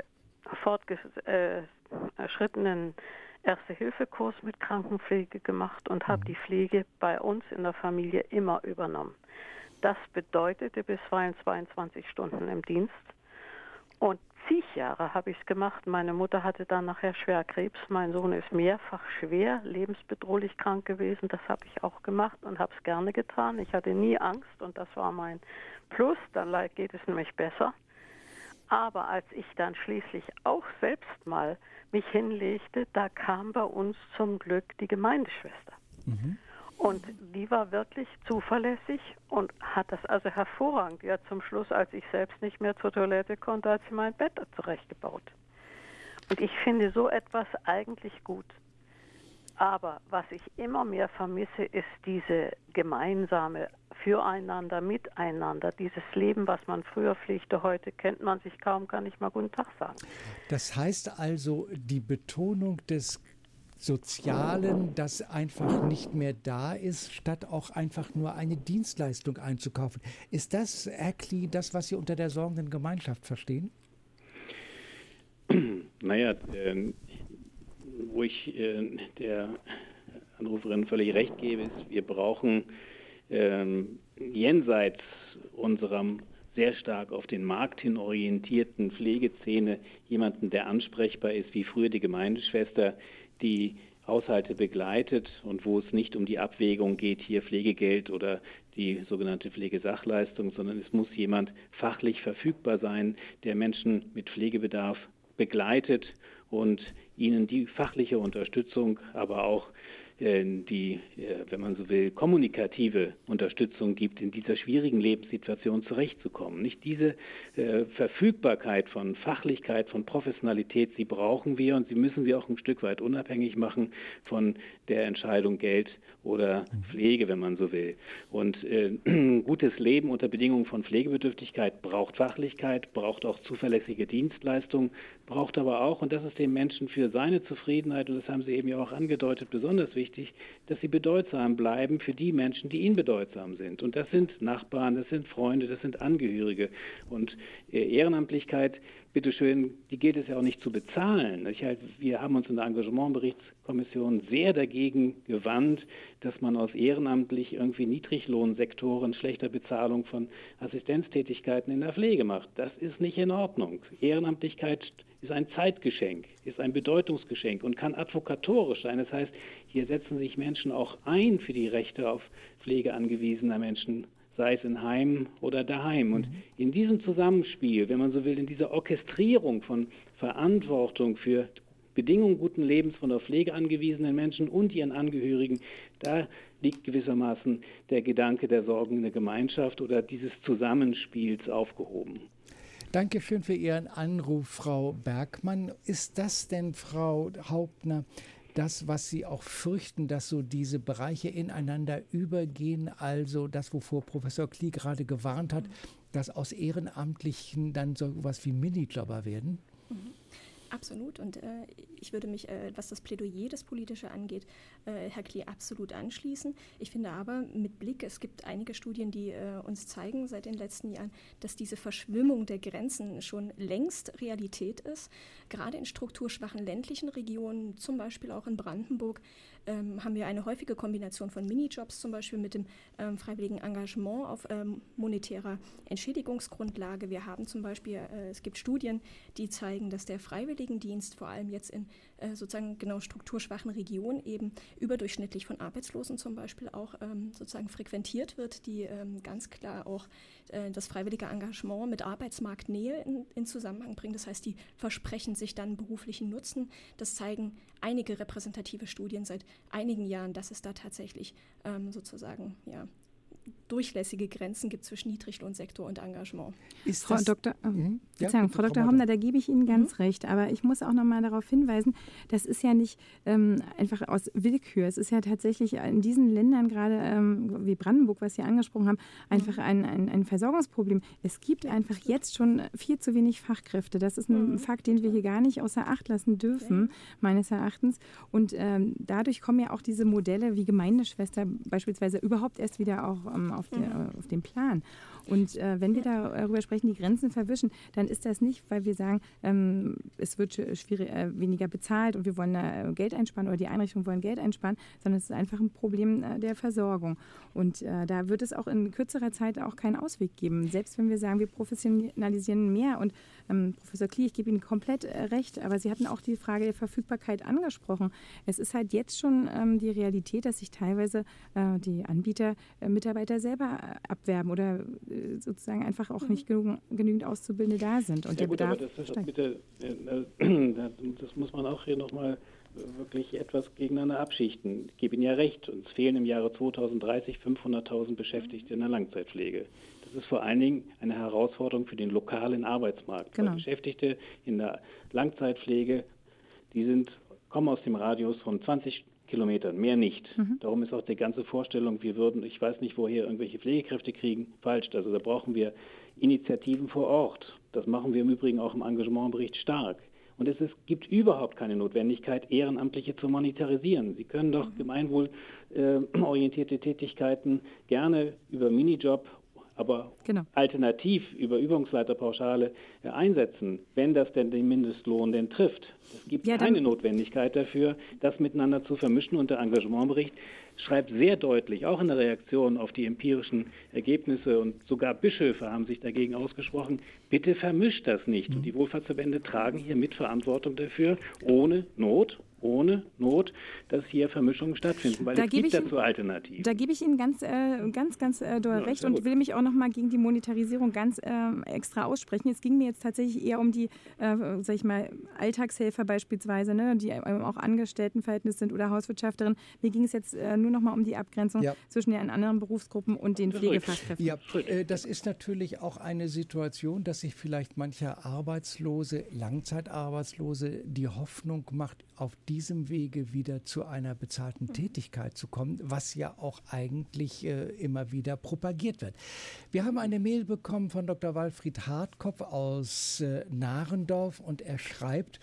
fortgeschrittenen Erste-Hilfe-Kurs mit Krankenpflege gemacht und habe die Pflege bei uns in der Familie immer übernommen. Das bedeutete bisweilen 22 Stunden im Dienst. Und zig Jahre habe ich es gemacht. Meine Mutter hatte dann nachher Schwerkrebs. Mein Sohn ist mehrfach schwer, lebensbedrohlich krank gewesen. Das habe ich auch gemacht und habe es gerne getan. Ich hatte nie Angst und das war mein Plus. Dann geht es nämlich besser. Aber als ich dann schließlich auch selbst mal mich hinlegte, da kam bei uns zum Glück die Gemeindeschwester. Und die war wirklich zuverlässig und hat das also hervorragend. Ja, zum Schluss, als ich selbst nicht mehr zur Toilette konnte, hat sie mein Bett zurechtgebaut. Und ich finde so etwas eigentlich gut. Aber was ich immer mehr vermisse, ist diese gemeinsame Füreinander, Miteinander. Dieses Leben, was man früher pflegte, heute kennt man sich kaum, kann ich mal guten Tag sagen. Das heißt also, die Betonung des Sozialen, das einfach nicht mehr da ist, statt auch einfach nur eine Dienstleistung einzukaufen. Ist das, Herr Klie, das, was Sie unter der sorgenden Gemeinschaft verstehen? Naja, wo ich der Anruferin völlig recht gebe, ist, wir brauchen jenseits unserem sehr stark auf den Markt hin orientierten Pflegeszene jemanden, der ansprechbar ist, wie früher die Gemeindeschwester, die Haushalte begleitet und wo es nicht um die Abwägung geht, hier Pflegegeld oder die sogenannte Pflegesachleistung, sondern es muss jemand fachlich verfügbar sein, der Menschen mit Pflegebedarf begleitet und ihnen die fachliche Unterstützung, aber auch die, wenn man so will, kommunikative Unterstützung gibt, in dieser schwierigen Lebenssituation zurechtzukommen. Nicht diese Verfügbarkeit von Fachlichkeit, von Professionalität, sie brauchen wir und sie müssen wir auch ein Stück weit unabhängig machen von der Entscheidung Geld oder Pflege, wenn man so will. Und gutes Leben unter Bedingungen von Pflegebedürftigkeit braucht Fachlichkeit, braucht auch zuverlässige Dienstleistungen, braucht aber auch, und das ist dem Menschen für seine Zufriedenheit, und das haben Sie eben ja auch angedeutet, besonders wichtig, wichtig, dass sie bedeutsam bleiben für die Menschen, die ihnen bedeutsam sind. Und das sind Nachbarn, das sind Freunde, das sind Angehörige. Und Ehrenamtlichkeit, bitteschön, die gilt es ja auch nicht zu bezahlen. Wir haben uns in der Engagementberichtskommission sehr dagegen gewandt, dass man aus ehrenamtlich irgendwie Niedriglohnsektoren schlechter Bezahlung von Assistenztätigkeiten in der Pflege macht. Das ist nicht in Ordnung. Ehrenamtlichkeit ist ein Zeitgeschenk, ist ein Bedeutungsgeschenk und kann advokatorisch sein. Das heißt, hier setzen sich Menschen auch ein für die Rechte auf Pflege angewiesener Menschen, sei es in Heimen oder daheim. Und in diesem Zusammenspiel, wenn man so will, in dieser Orchestrierung von Verantwortung für Bedingungen guten Lebens von der Pflege angewiesenen Menschen und ihren Angehörigen, da liegt gewissermaßen der Gedanke der sorgenden Gemeinschaft oder dieses Zusammenspiels aufgehoben. Danke schön für Ihren Anruf, Frau Bergmann. Ist das denn, Frau Hauptner, das, was Sie auch fürchten, dass so diese Bereiche ineinander übergehen, also das, wovor Professor Klee gerade gewarnt hat, dass aus Ehrenamtlichen dann so etwas wie Minijobber werden? Absolut. Und ich würde mich, was das Plädoyer, das Politische angeht, Herr Klee absolut anschließen. Ich finde aber mit Blick, es gibt einige Studien, die uns zeigen seit den letzten Jahren, dass diese Verschwimmung der Grenzen schon längst Realität ist. Gerade in strukturschwachen ländlichen Regionen, zum Beispiel auch in Brandenburg, haben wir eine häufige Kombination von Minijobs, zum Beispiel mit dem freiwilligen Engagement auf monetärer Entschädigungsgrundlage. Wir haben zum Beispiel, es gibt Studien, die zeigen, dass der Freiwilligendienst vor allem jetzt in sozusagen genau strukturschwachen Regionen eben überdurchschnittlich von Arbeitslosen zum Beispiel auch sozusagen frequentiert wird, die ganz klar auch das freiwillige Engagement mit Arbeitsmarktnähe in Zusammenhang bringen. Das heißt, die versprechen sich dann beruflichen Nutzen. Das zeigen einige repräsentative Studien seit einigen Jahren, dass es da tatsächlich sozusagen durchlässige Grenzen gibt zwischen Niedriglohnsektor und Engagement. Frau Dr. Homner, da gebe ich Ihnen ganz recht, aber ich muss auch noch mal darauf hinweisen, das ist ja nicht einfach aus Willkür. Es ist ja tatsächlich in diesen Ländern, gerade wie Brandenburg, was Sie angesprochen haben, einfach ein Versorgungsproblem. Es gibt einfach jetzt schon viel zu wenig Fachkräfte. Das ist ein Fakt, den wir hier gar nicht außer Acht lassen dürfen, meines Erachtens. Und dadurch kommen ja auch diese Modelle wie Gemeindeschwester beispielsweise überhaupt erst wieder auch auf den Plan. Und wenn wir darüber sprechen, die Grenzen verwischen, dann ist das nicht, weil wir sagen, es wird weniger bezahlt und wir wollen da Geld einsparen oder die Einrichtungen wollen Geld einsparen, sondern es ist einfach ein Problem der Versorgung. Und da wird es auch in kürzerer Zeit auch keinen Ausweg geben. Selbst wenn wir sagen, wir professionalisieren mehr. Und Professor Klee, ich gebe Ihnen komplett recht, aber Sie hatten auch die Frage der Verfügbarkeit angesprochen. Es ist halt jetzt schon die Realität, dass sich teilweise die Anbieter Mitarbeiter selber abwerben oder sozusagen einfach auch nicht genügend Auszubildende da sind. Und ja, der gut, Bedarf das muss man auch hier nochmal wirklich etwas gegeneinander abschichten. Ich gebe Ihnen ja recht, uns fehlen im Jahre 2030 500.000 Beschäftigte in der Langzeitpflege. Das ist vor allen Dingen eine Herausforderung für den lokalen Arbeitsmarkt. Genau. Weil Beschäftigte in der Langzeitpflege, die kommen aus dem Radius von 20 Kilometern, mehr nicht. Darum ist auch die ganze Vorstellung, ich weiß nicht, woher irgendwelche Pflegekräfte kriegen, falsch. Also da brauchen wir Initiativen vor Ort. Das machen wir im Übrigen auch im Engagementbericht stark. Und es gibt überhaupt keine Notwendigkeit, Ehrenamtliche zu monetarisieren. Sie können doch gemeinwohlorientierte Tätigkeiten gerne über Minijob, aber alternativ über Übungsleiterpauschale einsetzen, wenn das denn den Mindestlohn denn trifft. Es gibt keine Notwendigkeit dafür, das miteinander zu vermischen. Und der Engagementbericht schreibt sehr deutlich, auch in der Reaktion auf die empirischen Ergebnisse, und sogar Bischöfe haben sich dagegen ausgesprochen, bitte vermischt das nicht. Und die Wohlfahrtsverbände tragen hier Mitverantwortung dafür, ohne Not, dass hier Vermischungen stattfinden, weil es gibt dazu Alternativen. Da gebe ich Ihnen ganz doll recht und will mich auch noch mal gegen die Monetarisierung ganz extra aussprechen. Es ging mir jetzt tatsächlich eher um die, Alltagshelfer beispielsweise, ne, die auch Angestelltenverhältnis sind oder Hauswirtschafterinnen. Mir ging es jetzt nur noch mal um die Abgrenzung zwischen den anderen Berufsgruppen und den Pflegefachkräften. Ja, das ist natürlich auch eine Situation, dass sich vielleicht mancher Arbeitslose, Langzeitarbeitslose, die Hoffnung macht, auf diesem Wege wieder zu einer bezahlten Tätigkeit zu kommen, was ja auch eigentlich immer wieder propagiert wird. Wir haben eine Mail bekommen von Dr. Walfried Hartkopf aus Nahrendorf und er schreibt: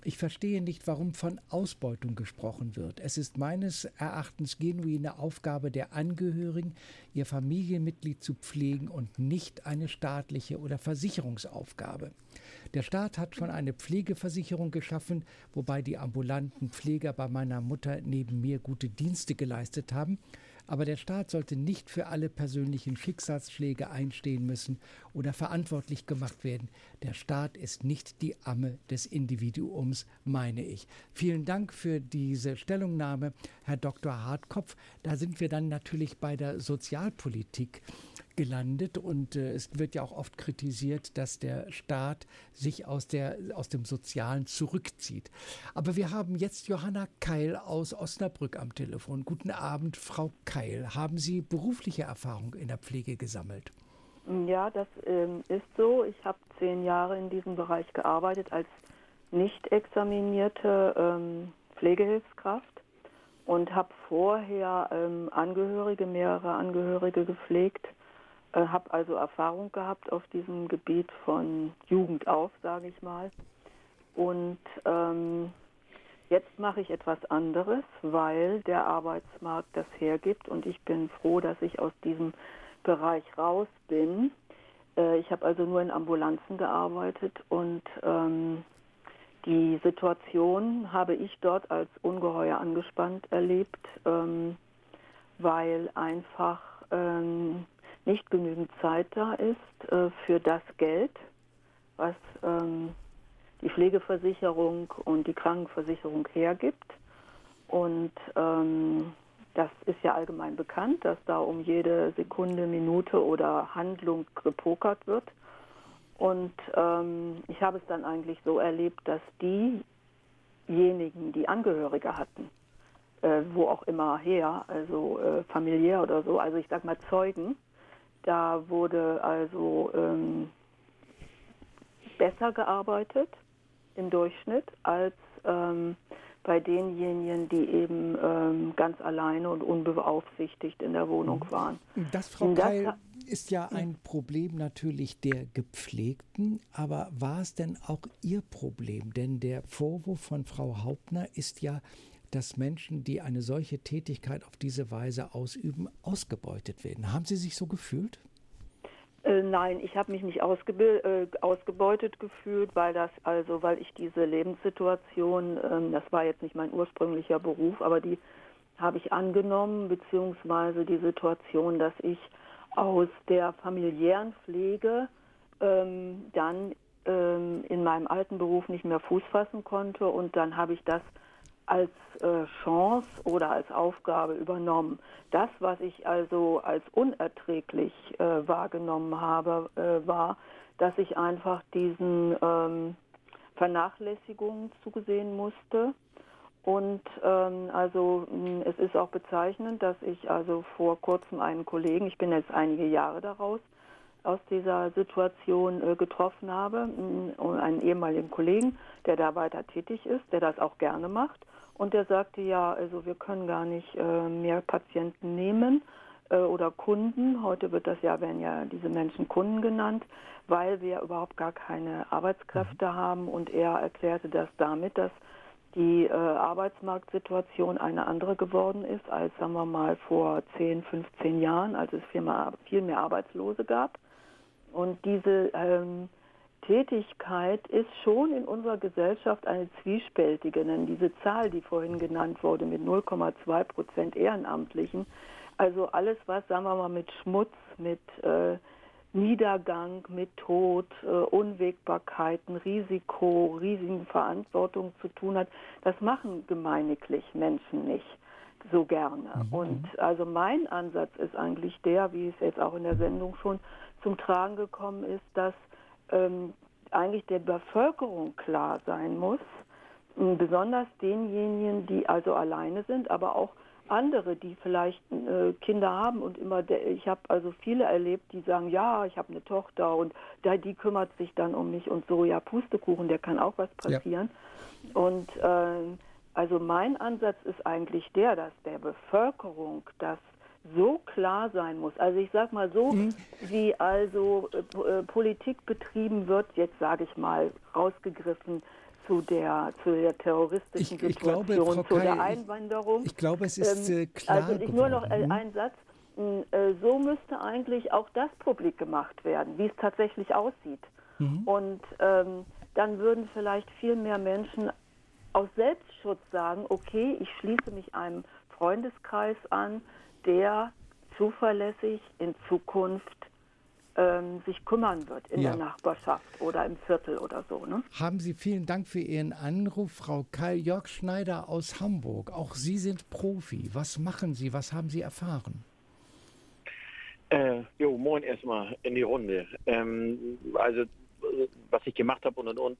Ich verstehe nicht, warum von Ausbeutung gesprochen wird. Es ist meines Erachtens genuine Aufgabe der Angehörigen, ihr Familienmitglied zu pflegen und nicht eine staatliche oder Versicherungsaufgabe. Der Staat hat schon eine Pflegeversicherung geschaffen, wobei die ambulanten Pfleger bei meiner Mutter neben mir gute Dienste geleistet haben. Aber der Staat sollte nicht für alle persönlichen Schicksalsschläge einstehen müssen oder verantwortlich gemacht werden. Der Staat ist nicht die Amme des Individuums, meine ich. Vielen Dank für diese Stellungnahme, Herr Dr. Hartkopf. Da sind wir dann natürlich bei der Sozialpolitik gelandet und es wird ja auch oft kritisiert, dass der Staat sich aus dem Sozialen zurückzieht. Aber wir haben jetzt Johanna Keil aus Osnabrück am Telefon. Guten Abend, Frau Keil. Haben Sie berufliche Erfahrung in der Pflege gesammelt? Ja, das ist so. Ich habe 10 Jahre in diesem Bereich gearbeitet als nicht examinierte Pflegehilfskraft und habe vorher mehrere Angehörige gepflegt. Habe also Erfahrung gehabt auf diesem Gebiet von Jugend auf, sage ich mal. Und jetzt mache ich etwas anderes, weil der Arbeitsmarkt das hergibt und ich bin froh, dass ich aus diesem Bereich raus bin. Ich habe also nur in Ambulanzen gearbeitet und die Situation habe ich dort als ungeheuer angespannt erlebt, weil einfach nicht genügend Zeit da ist für das Geld, was die Pflegeversicherung und die Krankenversicherung hergibt. Und das ist ja allgemein bekannt, dass da um jede Sekunde, Minute oder Handlung gepokert wird. Und ich habe es dann eigentlich so erlebt, dass diejenigen, die Angehörige hatten, wo auch immer her, also familiär oder so, also ich sag mal Zeugen, da wurde also besser gearbeitet im Durchschnitt als bei denjenigen, die eben ganz alleine und unbeaufsichtigt in der Wohnung waren. Das, Frau Keil, ist ja ein Problem natürlich der Gepflegten, aber war es denn auch Ihr Problem? Denn der Vorwurf von Frau Hauptner ist ja, dass Menschen, die eine solche Tätigkeit auf diese Weise ausüben, ausgebeutet werden. Haben Sie sich so gefühlt? Nein, ich habe mich nicht ausgebeutet gefühlt, weil ich diese Lebenssituation, das war jetzt nicht mein ursprünglicher Beruf, aber die habe ich angenommen, beziehungsweise die Situation, dass ich aus der familiären Pflege dann in meinem alten Beruf nicht mehr Fuß fassen konnte und dann habe ich das als Chance oder als Aufgabe übernommen. Das, was ich also als unerträglich wahrgenommen habe, war, dass ich einfach diesen Vernachlässigungen zugesehen musste. Und es ist auch bezeichnend, dass ich also vor kurzem einen Kollegen, ich bin jetzt einige Jahre aus dieser Situation getroffen habe, einen ehemaligen Kollegen, der da weiter tätig ist, der das auch gerne macht. Und der sagte, ja, also wir können gar nicht mehr Patienten nehmen oder Kunden. Heute werden ja diese Menschen Kunden genannt, weil wir überhaupt gar keine Arbeitskräfte haben. Und er erklärte das damit, dass die Arbeitsmarktsituation eine andere geworden ist als, sagen wir mal, vor 10, 15 Jahren, als es viel mehr Arbeitslose gab. Und diese Tätigkeit ist schon in unserer Gesellschaft eine zwiespältige, denn diese Zahl, die vorhin genannt wurde, mit 0,2% Ehrenamtlichen, also alles, was, sagen wir mal, mit Schmutz, mit Niedergang, mit Tod, Unwägbarkeiten, Risiko, riesigen Verantwortung zu tun hat, das machen gemeiniglich Menschen nicht so gerne. Und also mein Ansatz ist eigentlich der, wie es jetzt auch in der Sendung schon zum Tragen gekommen ist, dass eigentlich der Bevölkerung klar sein muss, besonders denjenigen, die also alleine sind, aber auch andere, die vielleicht Kinder haben und ich habe also viele erlebt, die sagen, ja, ich habe eine Tochter und die kümmert sich dann um mich und so, ja, Pustekuchen, der kann auch was passieren. Ja. Und also mein Ansatz ist eigentlich der, dass der Bevölkerung das so klar sein muss. Also ich sag mal so, wie also Politik betrieben wird, jetzt sage ich mal rausgegriffen, zu der terroristischen Situation, zu der Einwanderung. Ich glaube, es ist klar Also nur noch ein Satz. So müsste eigentlich auch das publik gemacht werden, wie es tatsächlich aussieht. Und dann würden vielleicht viel mehr Menschen aus Selbstschutz sagen, okay, ich schließe mich einem Freundeskreis an, der zuverlässig in Zukunft sich kümmern wird in der Nachbarschaft oder im Viertel oder so. Ne? Haben Sie vielen Dank für Ihren Anruf, Frau Keil. Jörg Schneider aus Hamburg. Auch Sie sind Profi. Was machen Sie? Was haben Sie erfahren? Moin erstmal in die Runde. Also was ich gemacht habe und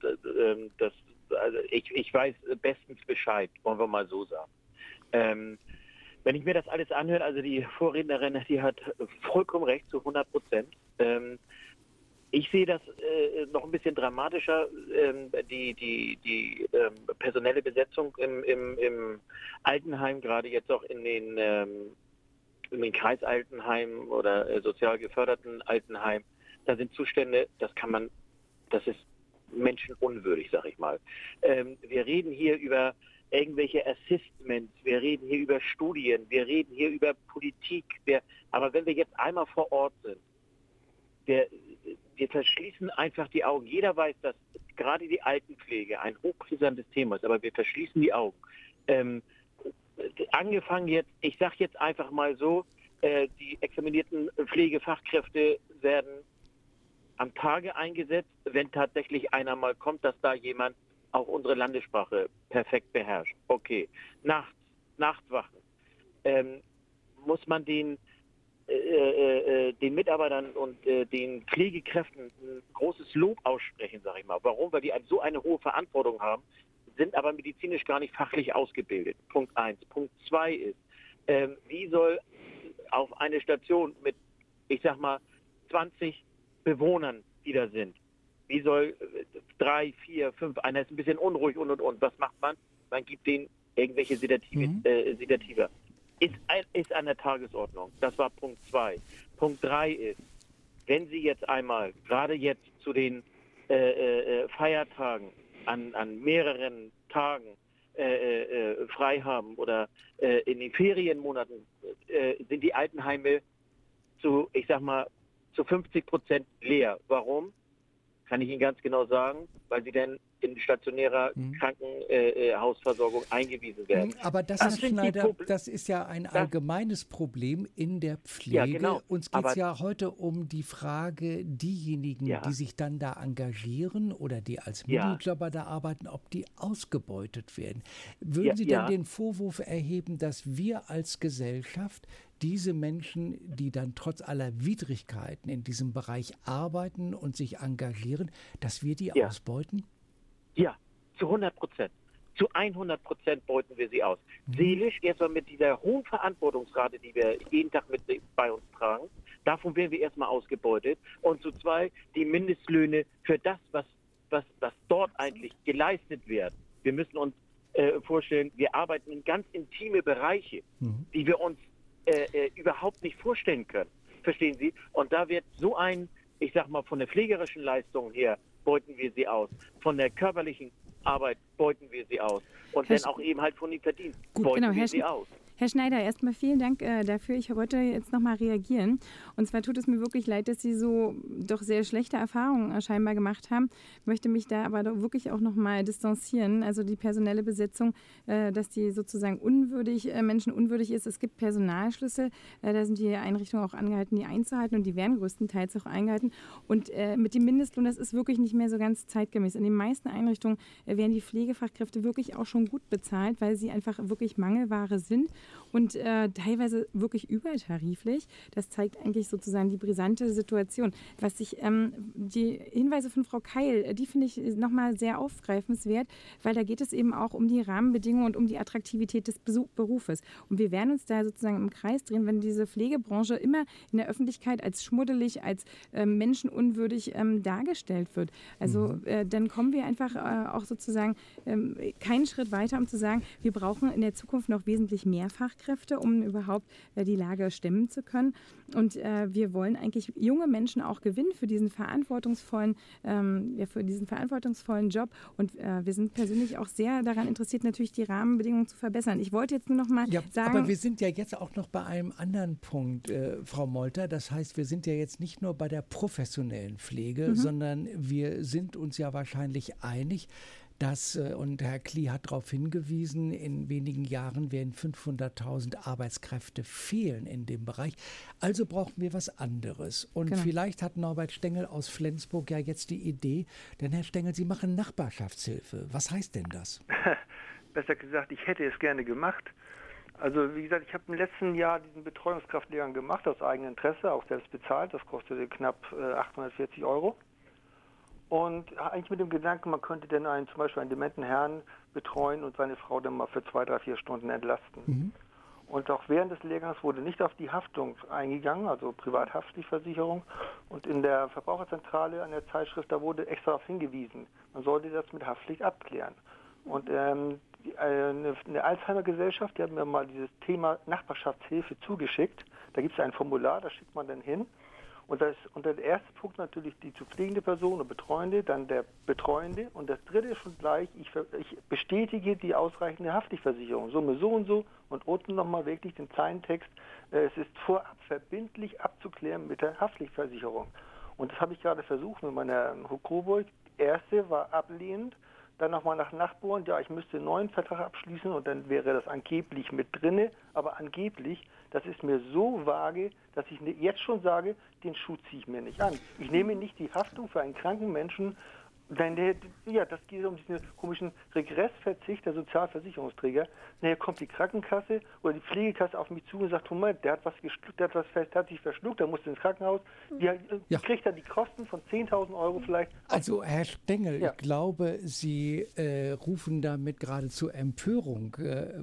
ich weiß bestens Bescheid, wollen wir mal so sagen. Wenn ich mir das alles anhöre, also die Vorrednerin, die hat vollkommen recht, zu 100%. Ich sehe das noch ein bisschen dramatischer, die personelle Besetzung im Altenheim, gerade jetzt auch in den Kreisaltenheimen oder sozial geförderten Altenheimen. Da sind Zustände, das ist menschenunwürdig, sag ich mal. Wir reden hier über irgendwelche Assessments, wir reden hier über Studien, wir reden hier über Politik. Aber wenn wir jetzt einmal vor Ort sind, wir verschließen einfach die Augen. Jeder weiß, dass gerade die Altenpflege ein hochbrisantes Thema ist, aber wir verschließen die Augen. Angefangen jetzt, ich sage jetzt einfach mal so, die examinierten Pflegefachkräfte werden am Tage eingesetzt, wenn tatsächlich einer mal kommt, dass da jemand auch unsere Landessprache perfekt beherrscht. Okay, Nachtwachen. Muss man den Mitarbeitern und den Pflegekräften ein großes Lob aussprechen, sage ich mal. Warum? Weil die so eine hohe Verantwortung haben, sind aber medizinisch gar nicht fachlich ausgebildet. Punkt 1. Punkt 2 ist, wie soll auf eine Station mit, ich sag mal, 20 Bewohnern, die da sind, wie soll 3, 4, 5, einer ist ein bisschen unruhig und. Was macht man? Man gibt denen irgendwelche Sedativa. Ist an der Tagesordnung. Das war Punkt 2. Punkt 3 ist, wenn Sie jetzt einmal, gerade jetzt zu den Feiertagen, an mehreren Tagen frei haben oder in den Ferienmonaten, sind die Altenheime zu 50% leer. Warum? Kann ich Ihnen ganz genau sagen, weil sie dann in stationärer Krankenhausversorgung eingewiesen werden. Aber das, Herr Schneider, das ist ja ein allgemeines Problem in der Pflege. Ja, genau. Uns geht es ja heute um die Frage, diejenigen, die sich dann da engagieren oder die als Minijobber da arbeiten, ob die ausgebeutet werden. Würden Sie denn den Vorwurf erheben, dass wir als Gesellschaft diese Menschen, die dann trotz aller Widrigkeiten in diesem Bereich arbeiten und sich engagieren, dass wir die ausbeuten? Ja, zu 100%. Zu 100% beuten wir sie aus. Seelisch, erstmal mit dieser hohen Verantwortungsrate, die wir jeden Tag mit bei uns tragen, davon werden wir erstmal ausgebeutet. Und zu 2, die Mindestlöhne für das, was dort eigentlich geleistet wird. Wir müssen uns vorstellen, wir arbeiten in ganz intime Bereiche, die wir uns überhaupt nicht vorstellen können. Verstehen Sie? Und da wird so ich sag mal, von der pflegerischen Leistung her beuten wir sie aus. Von der körperlichen Arbeit beuten wir sie aus. Und dann auch eben halt von den Verdiensten beuten wir sie aus. Herr Schneider, erstmal vielen Dank dafür. Ich wollte jetzt nochmal reagieren. Und zwar tut es mir wirklich leid, dass Sie so doch sehr schlechte Erfahrungen scheinbar gemacht haben. Ich möchte mich da aber doch wirklich auch nochmal distanzieren. Also die personelle Besetzung, dass die sozusagen menschenunwürdig ist. Es gibt Personalschlüssel, da sind die Einrichtungen auch angehalten, die einzuhalten. Und die werden größtenteils auch eingehalten. Und mit dem Mindestlohn, das ist wirklich nicht mehr so ganz zeitgemäß. In den meisten Einrichtungen werden die Pflegefachkräfte wirklich auch schon gut bezahlt, weil sie einfach wirklich Mangelware sind. Und teilweise wirklich übertariflich. Das zeigt eigentlich sozusagen die brisante Situation. Die Hinweise von Frau Keil, die finde ich nochmal sehr aufgreifenswert, weil da geht es eben auch um die Rahmenbedingungen und um die Attraktivität des Berufes. Und wir werden uns da sozusagen im Kreis drehen, wenn diese Pflegebranche immer in der Öffentlichkeit als schmuddelig, als menschenunwürdig dargestellt wird. Also dann kommen wir einfach auch sozusagen keinen Schritt weiter, um zu sagen, wir brauchen in der Zukunft noch wesentlich mehr Fachkräfte, um überhaupt die Lage stemmen zu können. Und wir wollen eigentlich junge Menschen auch gewinnen für diesen verantwortungsvollen Job. Und wir sind persönlich auch sehr daran interessiert, natürlich die Rahmenbedingungen zu verbessern. Ich wollte jetzt nur noch mal sagen... Aber wir sind ja jetzt auch noch bei einem anderen Punkt, Frau Molter. Das heißt, wir sind ja jetzt nicht nur bei der professionellen Pflege, sondern wir sind uns ja wahrscheinlich einig, dass, und Herr Klee hat darauf hingewiesen, in wenigen Jahren werden 500.000 Arbeitskräfte fehlen in dem Bereich. Also brauchen wir was anderes. Und vielleicht hat Norbert Stengel aus Flensburg ja jetzt die Idee, denn Herr Stengel, Sie machen Nachbarschaftshilfe. Was heißt denn das? Besser gesagt, ich hätte es gerne gemacht. Also wie gesagt, ich habe im letzten Jahr diesen Betreuungskraftlehrgang gemacht, aus eigenem Interesse, auch selbst bezahlt. Das kostete knapp 840 €. Und eigentlich mit dem Gedanken, man könnte dann zum Beispiel einen dementen Herrn betreuen und seine Frau dann mal für 2, 3, 4 Stunden entlasten. Und auch während des Lehrgangs wurde nicht auf die Haftung eingegangen, also Privathaftpflichtversicherung. Und in der Verbraucherzentrale an der Zeitschrift, da wurde extra darauf hingewiesen, man sollte das mit Haftpflicht abklären. Und eine Alzheimer-Gesellschaft, die hat mir mal dieses Thema Nachbarschaftshilfe zugeschickt. Da gibt es ein Formular, das schickt man dann hin. Und der erste Punkt natürlich die zu pflegende Person und Betreuende, dann der Betreuende. Und das dritte ist schon gleich, ich bestätige die ausreichende Haftpflichtversicherung. Summe so und so und unten nochmal wirklich den Zeilentext. Es ist vorab verbindlich abzuklären mit der Haftpflichtversicherung. Und das habe ich gerade versucht mit meiner Coburg. Erste war ablehnend. Dann nochmal nach Nachbohren, ja, ich müsste einen neuen Vertrag abschließen und dann wäre das angeblich mit drinne. Aber angeblich, das ist mir so vage, dass ich jetzt schon sage, den Schuh ziehe ich mir nicht an. Ich nehme nicht die Haftung für einen kranken Menschen. Denn das geht um diesen komischen Regressverzicht der Sozialversicherungsträger. Nachher kommt die Krankenkasse oder die Pflegekasse auf mich zu und sagt, Moment, der hat was geschluckt, der hat sich verschluckt, der musste ins Krankenhaus. Die kriegt dann die Kosten von 10.000 € vielleicht. Also Herr Stengel, ich glaube, Sie rufen damit geradezu Empörung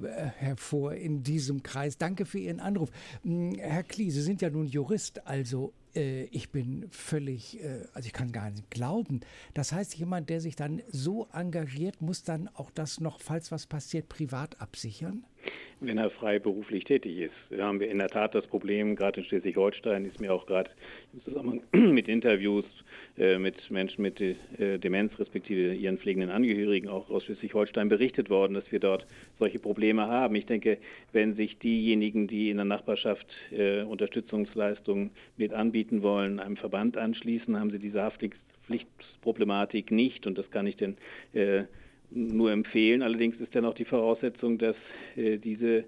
hervor in diesem Kreis. Danke für Ihren Anruf. Herr Klee, Sie sind ja nun Jurist, also ich bin völlig, also ich kann gar nicht glauben. Das heißt, jemand, der sich dann so engagiert, muss dann auch das noch, falls was passiert, privat absichern? Wenn er freiberuflich tätig ist. Da haben wir in der Tat das Problem, gerade in Schleswig-Holstein ist mir auch gerade im Zusammenhang mit Interviews mit Menschen mit Demenz respektive ihren pflegenden Angehörigen auch aus Schleswig-Holstein berichtet worden, dass wir dort solche Probleme haben. Ich denke, wenn sich diejenigen, die in der Nachbarschaft Unterstützungsleistungen mit anbieten wollen, einem Verband anschließen, haben sie diese Haftpflichtproblematik nicht und das kann ich denn nur empfehlen. Allerdings ist dann auch die Voraussetzung, dass diese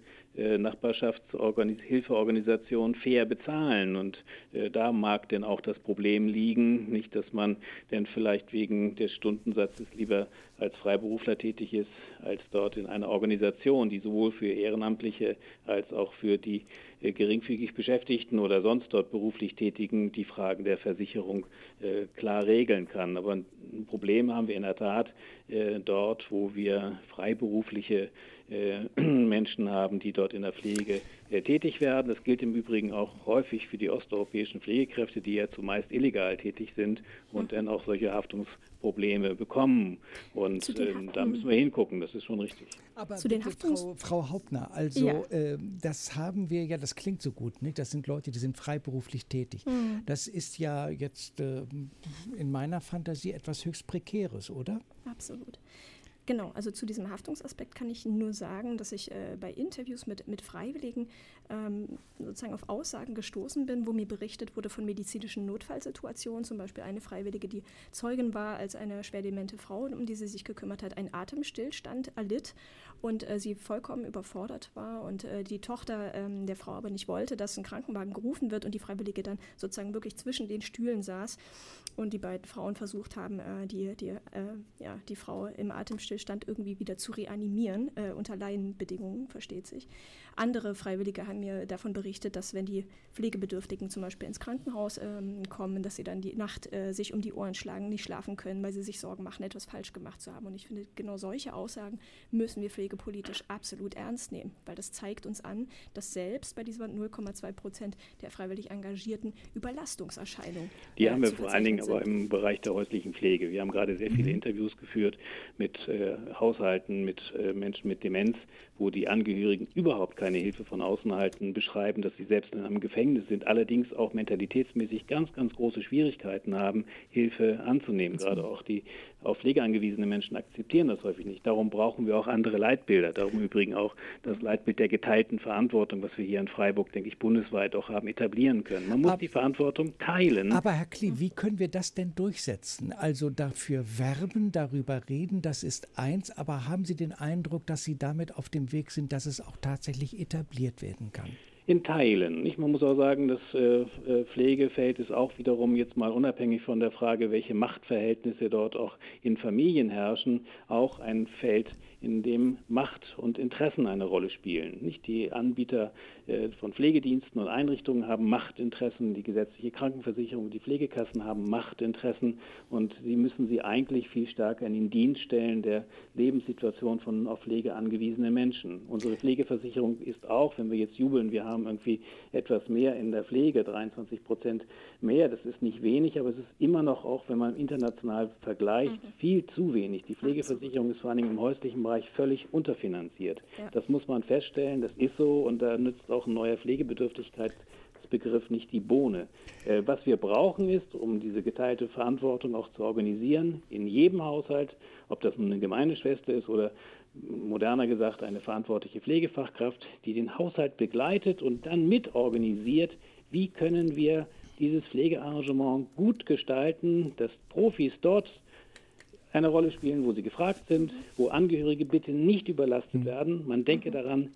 Nachbarschaftshilfeorganisationen fair bezahlen. Und da mag denn auch das Problem liegen. Nicht, dass man denn vielleicht wegen des Stundensatzes lieber als Freiberufler tätig ist, als dort in einer Organisation, die sowohl für Ehrenamtliche als auch für die geringfügig Beschäftigten oder sonst dort beruflich Tätigen die Fragen der Versicherung klar regeln kann. Aber ein Problem haben wir in der Tat dort, wo wir freiberufliche Menschen haben, die dort in der Pflege tätig werden. Das gilt im Übrigen auch häufig für die osteuropäischen Pflegekräfte, die ja zumeist illegal tätig sind und dann auch solche Haftungsprobleme bekommen. Und da müssen wir hingucken, das ist schon richtig. Aber zu den Frau Hauptner, also das haben wir ja, das klingt so gut, nicht? Das sind Leute, die sind freiberuflich tätig. Das ist ja jetzt in meiner Fantasie etwas höchst Prekäres, oder? Absolut. Genau, also zu diesem Haftungsaspekt kann ich nur sagen, dass ich bei Interviews mit Freiwilligen sozusagen auf Aussagen gestoßen bin, wo mir berichtet wurde von medizinischen Notfallsituationen, zum Beispiel eine Freiwillige, die Zeugin war, als eine schwer demente Frau, um die sie sich gekümmert hat, einen Atemstillstand erlitt und sie vollkommen überfordert war und die Tochter der Frau aber nicht wollte, dass ein Krankenwagen gerufen wird und die Freiwillige dann sozusagen wirklich zwischen den Stühlen saß und die beiden Frauen versucht haben, die Frau im Atemstillstand irgendwie wieder zu reanimieren, unter Laienbedingungen, versteht sich. Andere Freiwillige haben mir davon berichtet, dass wenn die Pflegebedürftigen zum Beispiel ins Krankenhaus kommen, dass sie dann die Nacht sich um die Ohren schlagen, nicht schlafen können, weil sie sich Sorgen machen, etwas falsch gemacht zu haben. Und ich finde, genau solche Aussagen müssen wir pflegepolitisch absolut ernst nehmen, weil das zeigt uns an, dass selbst bei diesen 0,2% der freiwillig Engagierten Überlastungserscheinungen die haben wir vor allen Dingen aber im Bereich der häuslichen Pflege. Wir haben gerade sehr viele Interviews geführt mit Haushalten mit Menschen mit Demenz, wo die Angehörigen überhaupt keine Hilfe von außen halten, beschreiben, dass sie selbst in einem Gefängnis sind, allerdings auch mentalitätsmäßig ganz, ganz große Schwierigkeiten haben, Hilfe anzunehmen. Gerade auch die auf Pflege angewiesene Menschen akzeptieren das häufig nicht. Darum brauchen wir auch andere Leitbilder. Darum im Übrigen auch das Leitbild der geteilten Verantwortung, was wir hier in Freiburg, denke ich, bundesweit auch haben etablieren können. Man muss die Verantwortung teilen. Aber Herr Klee, wie können wir das denn durchsetzen? Also dafür werben, darüber reden, das ist eins, aber haben Sie den Eindruck, dass Sie damit auf dem Weg sind, dass es auch tatsächlich etabliert werden kann? In Teilen. Man muss auch sagen, das Pflegefeld ist auch wiederum jetzt mal unabhängig von der Frage, welche Machtverhältnisse dort auch in Familien herrschen, auch ein Feld, in dem Macht und Interessen eine Rolle spielen. Nicht die Anbieter von Pflegediensten und Einrichtungen haben Machtinteressen, die gesetzliche Krankenversicherung, die Pflegekassen haben Machtinteressen und sie müssen sie eigentlich viel stärker in den Dienst stellen der Lebenssituation von auf Pflege angewiesenen Menschen. Unsere Pflegeversicherung ist auch, wenn wir jetzt jubeln, wir haben irgendwie etwas mehr in der Pflege, 23% mehr, das ist nicht wenig, aber es ist immer noch, auch wenn man international vergleicht, viel zu wenig. Die Pflegeversicherung ist vor allem im häuslichen Bereich völlig unterfinanziert. Ja. Das muss man feststellen, das ist so und da nützt auch ein neuer Pflegebedürftigkeitsbegriff nicht die Bohne. Was wir brauchen ist, um diese geteilte Verantwortung auch zu organisieren, in jedem Haushalt, ob das nun eine Gemeindeschwester ist oder moderner gesagt eine verantwortliche Pflegefachkraft, die den Haushalt begleitet und dann mitorganisiert, wie können wir dieses Pflegearrangement gut gestalten, dass Profis dort eine Rolle spielen, wo sie gefragt sind, wo Angehörige bitte nicht überlastet werden. Man denke daran,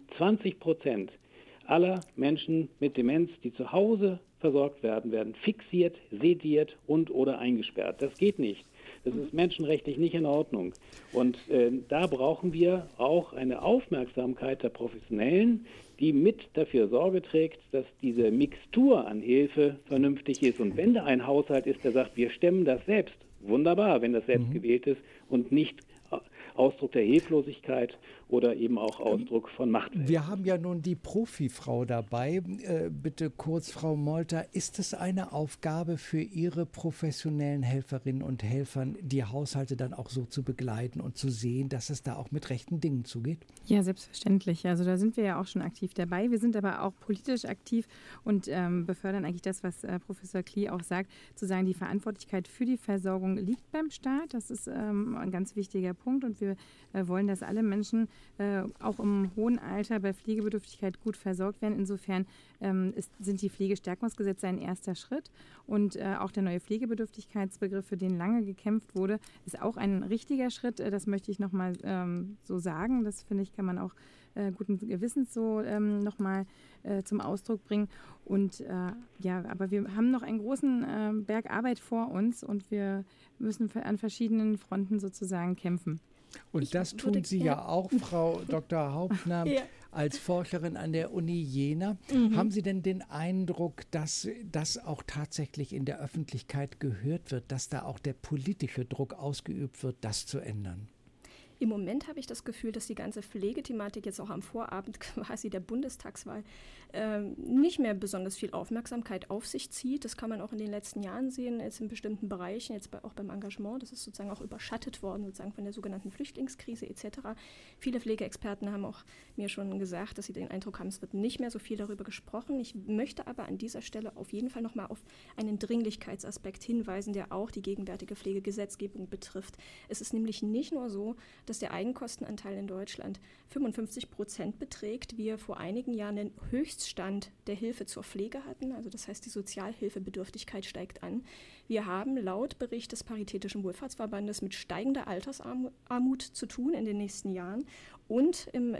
20% aller Menschen mit Demenz, die zu Hause versorgt werden, werden fixiert, sediert und oder eingesperrt. Das geht nicht. Das ist menschenrechtlich nicht in Ordnung. Und da brauchen wir auch eine Aufmerksamkeit der Professionellen, die mit dafür Sorge trägt, dass diese Mixtur an Hilfe vernünftig ist. Und wenn da ein Haushalt ist, der sagt, wir stemmen das selbst, wunderbar, wenn das selbst gewählt ist und nicht Ausdruck der Hilflosigkeit oder eben auch Ausdruck von Macht. Wir haben ja nun die Profifrau dabei. Bitte kurz, Frau Molter, ist es eine Aufgabe für Ihre professionellen Helferinnen und Helfern, die Haushalte dann auch so zu begleiten und zu sehen, dass es da auch mit rechten Dingen zugeht? Ja, selbstverständlich. Also da sind wir ja auch schon aktiv dabei. Wir sind aber auch politisch aktiv und befördern eigentlich das, was Professor Klee auch sagt, zu sagen, die Verantwortlichkeit für die Versorgung liegt beim Staat. Das ist ein ganz wichtiger Punkt und wir wollen, dass alle Menschen auch im hohen Alter bei Pflegebedürftigkeit gut versorgt werden. Insofern sind die Pflegestärkungsgesetze ein erster Schritt und auch der neue Pflegebedürftigkeitsbegriff, für den lange gekämpft wurde, ist auch ein richtiger Schritt. Das möchte ich nochmal so sagen. Das finde ich, kann man auch guten Gewissens so nochmal zum Ausdruck bringen. Und ja, aber wir haben noch einen großen Berg Arbeit vor uns und wir müssen an verschiedenen Fronten sozusagen kämpfen. Und das tun Sie ja auch, Frau Dr. Hauptner, als Forscherin an der Uni Jena. Haben Sie denn den Eindruck, dass das auch tatsächlich in der Öffentlichkeit gehört wird, dass da auch der politische Druck ausgeübt wird, das zu ändern? Im Moment habe ich das Gefühl, dass die ganze Pflegethematik jetzt auch am Vorabend quasi der Bundestagswahl nicht mehr besonders viel Aufmerksamkeit auf sich zieht. Das kann man auch in den letzten Jahren sehen, jetzt in bestimmten Bereichen, jetzt auch beim Engagement. Das ist sozusagen auch überschattet worden, sozusagen von der sogenannten Flüchtlingskrise etc. Viele Pflegeexperten haben auch mir schon gesagt, dass sie den Eindruck haben, es wird nicht mehr so viel darüber gesprochen. Ich möchte aber an dieser Stelle auf jeden Fall nochmal auf einen Dringlichkeitsaspekt hinweisen, der auch die gegenwärtige Pflegegesetzgebung betrifft. Es ist nämlich nicht nur so, dass der Eigenkostenanteil in Deutschland 55% beträgt. Wir vor einigen Jahren den Höchststand der Hilfe zur Pflege hatten. Also das heißt, die Sozialhilfebedürftigkeit steigt an. Wir haben laut Bericht des Paritätischen Wohlfahrtsverbandes mit steigender Altersarmut zu tun in den nächsten Jahren. Und im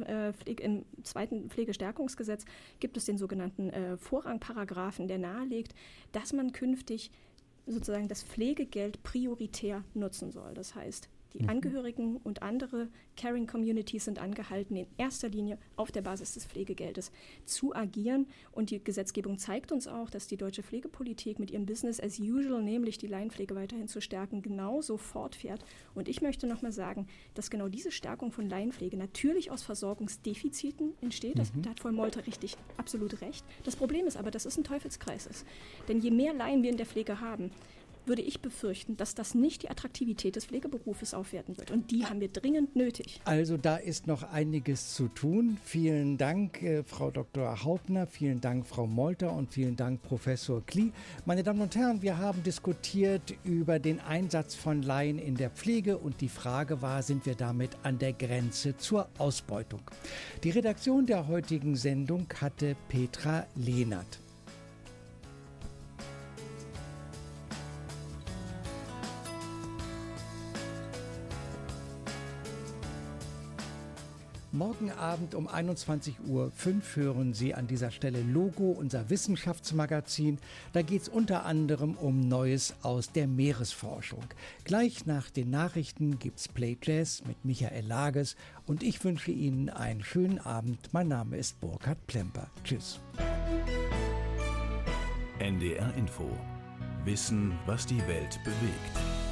zweiten Pflegestärkungsgesetz gibt es den sogenannten Vorrangparagraphen, der nahelegt, dass man künftig sozusagen das Pflegegeld prioritär nutzen soll. Das heißt, die Angehörigen und andere Caring Communities sind angehalten, in erster Linie auf der Basis des Pflegegeldes zu agieren. Und die Gesetzgebung zeigt uns auch, dass die deutsche Pflegepolitik mit ihrem Business as usual, nämlich die Laienpflege weiterhin zu stärken, genauso fortfährt. Und ich möchte nochmal sagen, dass genau diese Stärkung von Laienpflege natürlich aus Versorgungsdefiziten entsteht. Da hat Frau Molter richtig absolut recht. Das Problem ist aber, dass es ein Teufelskreis ist. Denn je mehr Laien wir in der Pflege haben, würde ich befürchten, dass das nicht die Attraktivität des Pflegeberufes aufwerten wird. Und die haben wir dringend nötig. Also da ist noch einiges zu tun. Vielen Dank, Frau Dr. Hauptner, vielen Dank, Frau Molter und vielen Dank, Professor Klie. Meine Damen und Herren, wir haben diskutiert über den Einsatz von Laien in der Pflege und die Frage war, sind wir damit an der Grenze zur Ausbeutung? Die Redaktion der heutigen Sendung hatte Petra Lehnert. Morgen Abend um 21.05 Uhr hören Sie an dieser Stelle Logo, unser Wissenschaftsmagazin. Da geht es unter anderem um Neues aus der Meeresforschung. Gleich nach den Nachrichten gibt's Play Jazz mit Michael Lages und ich wünsche Ihnen einen schönen Abend. Mein Name ist Burkhard Plemper. Tschüss. NDR Info. Wissen, was die Welt bewegt.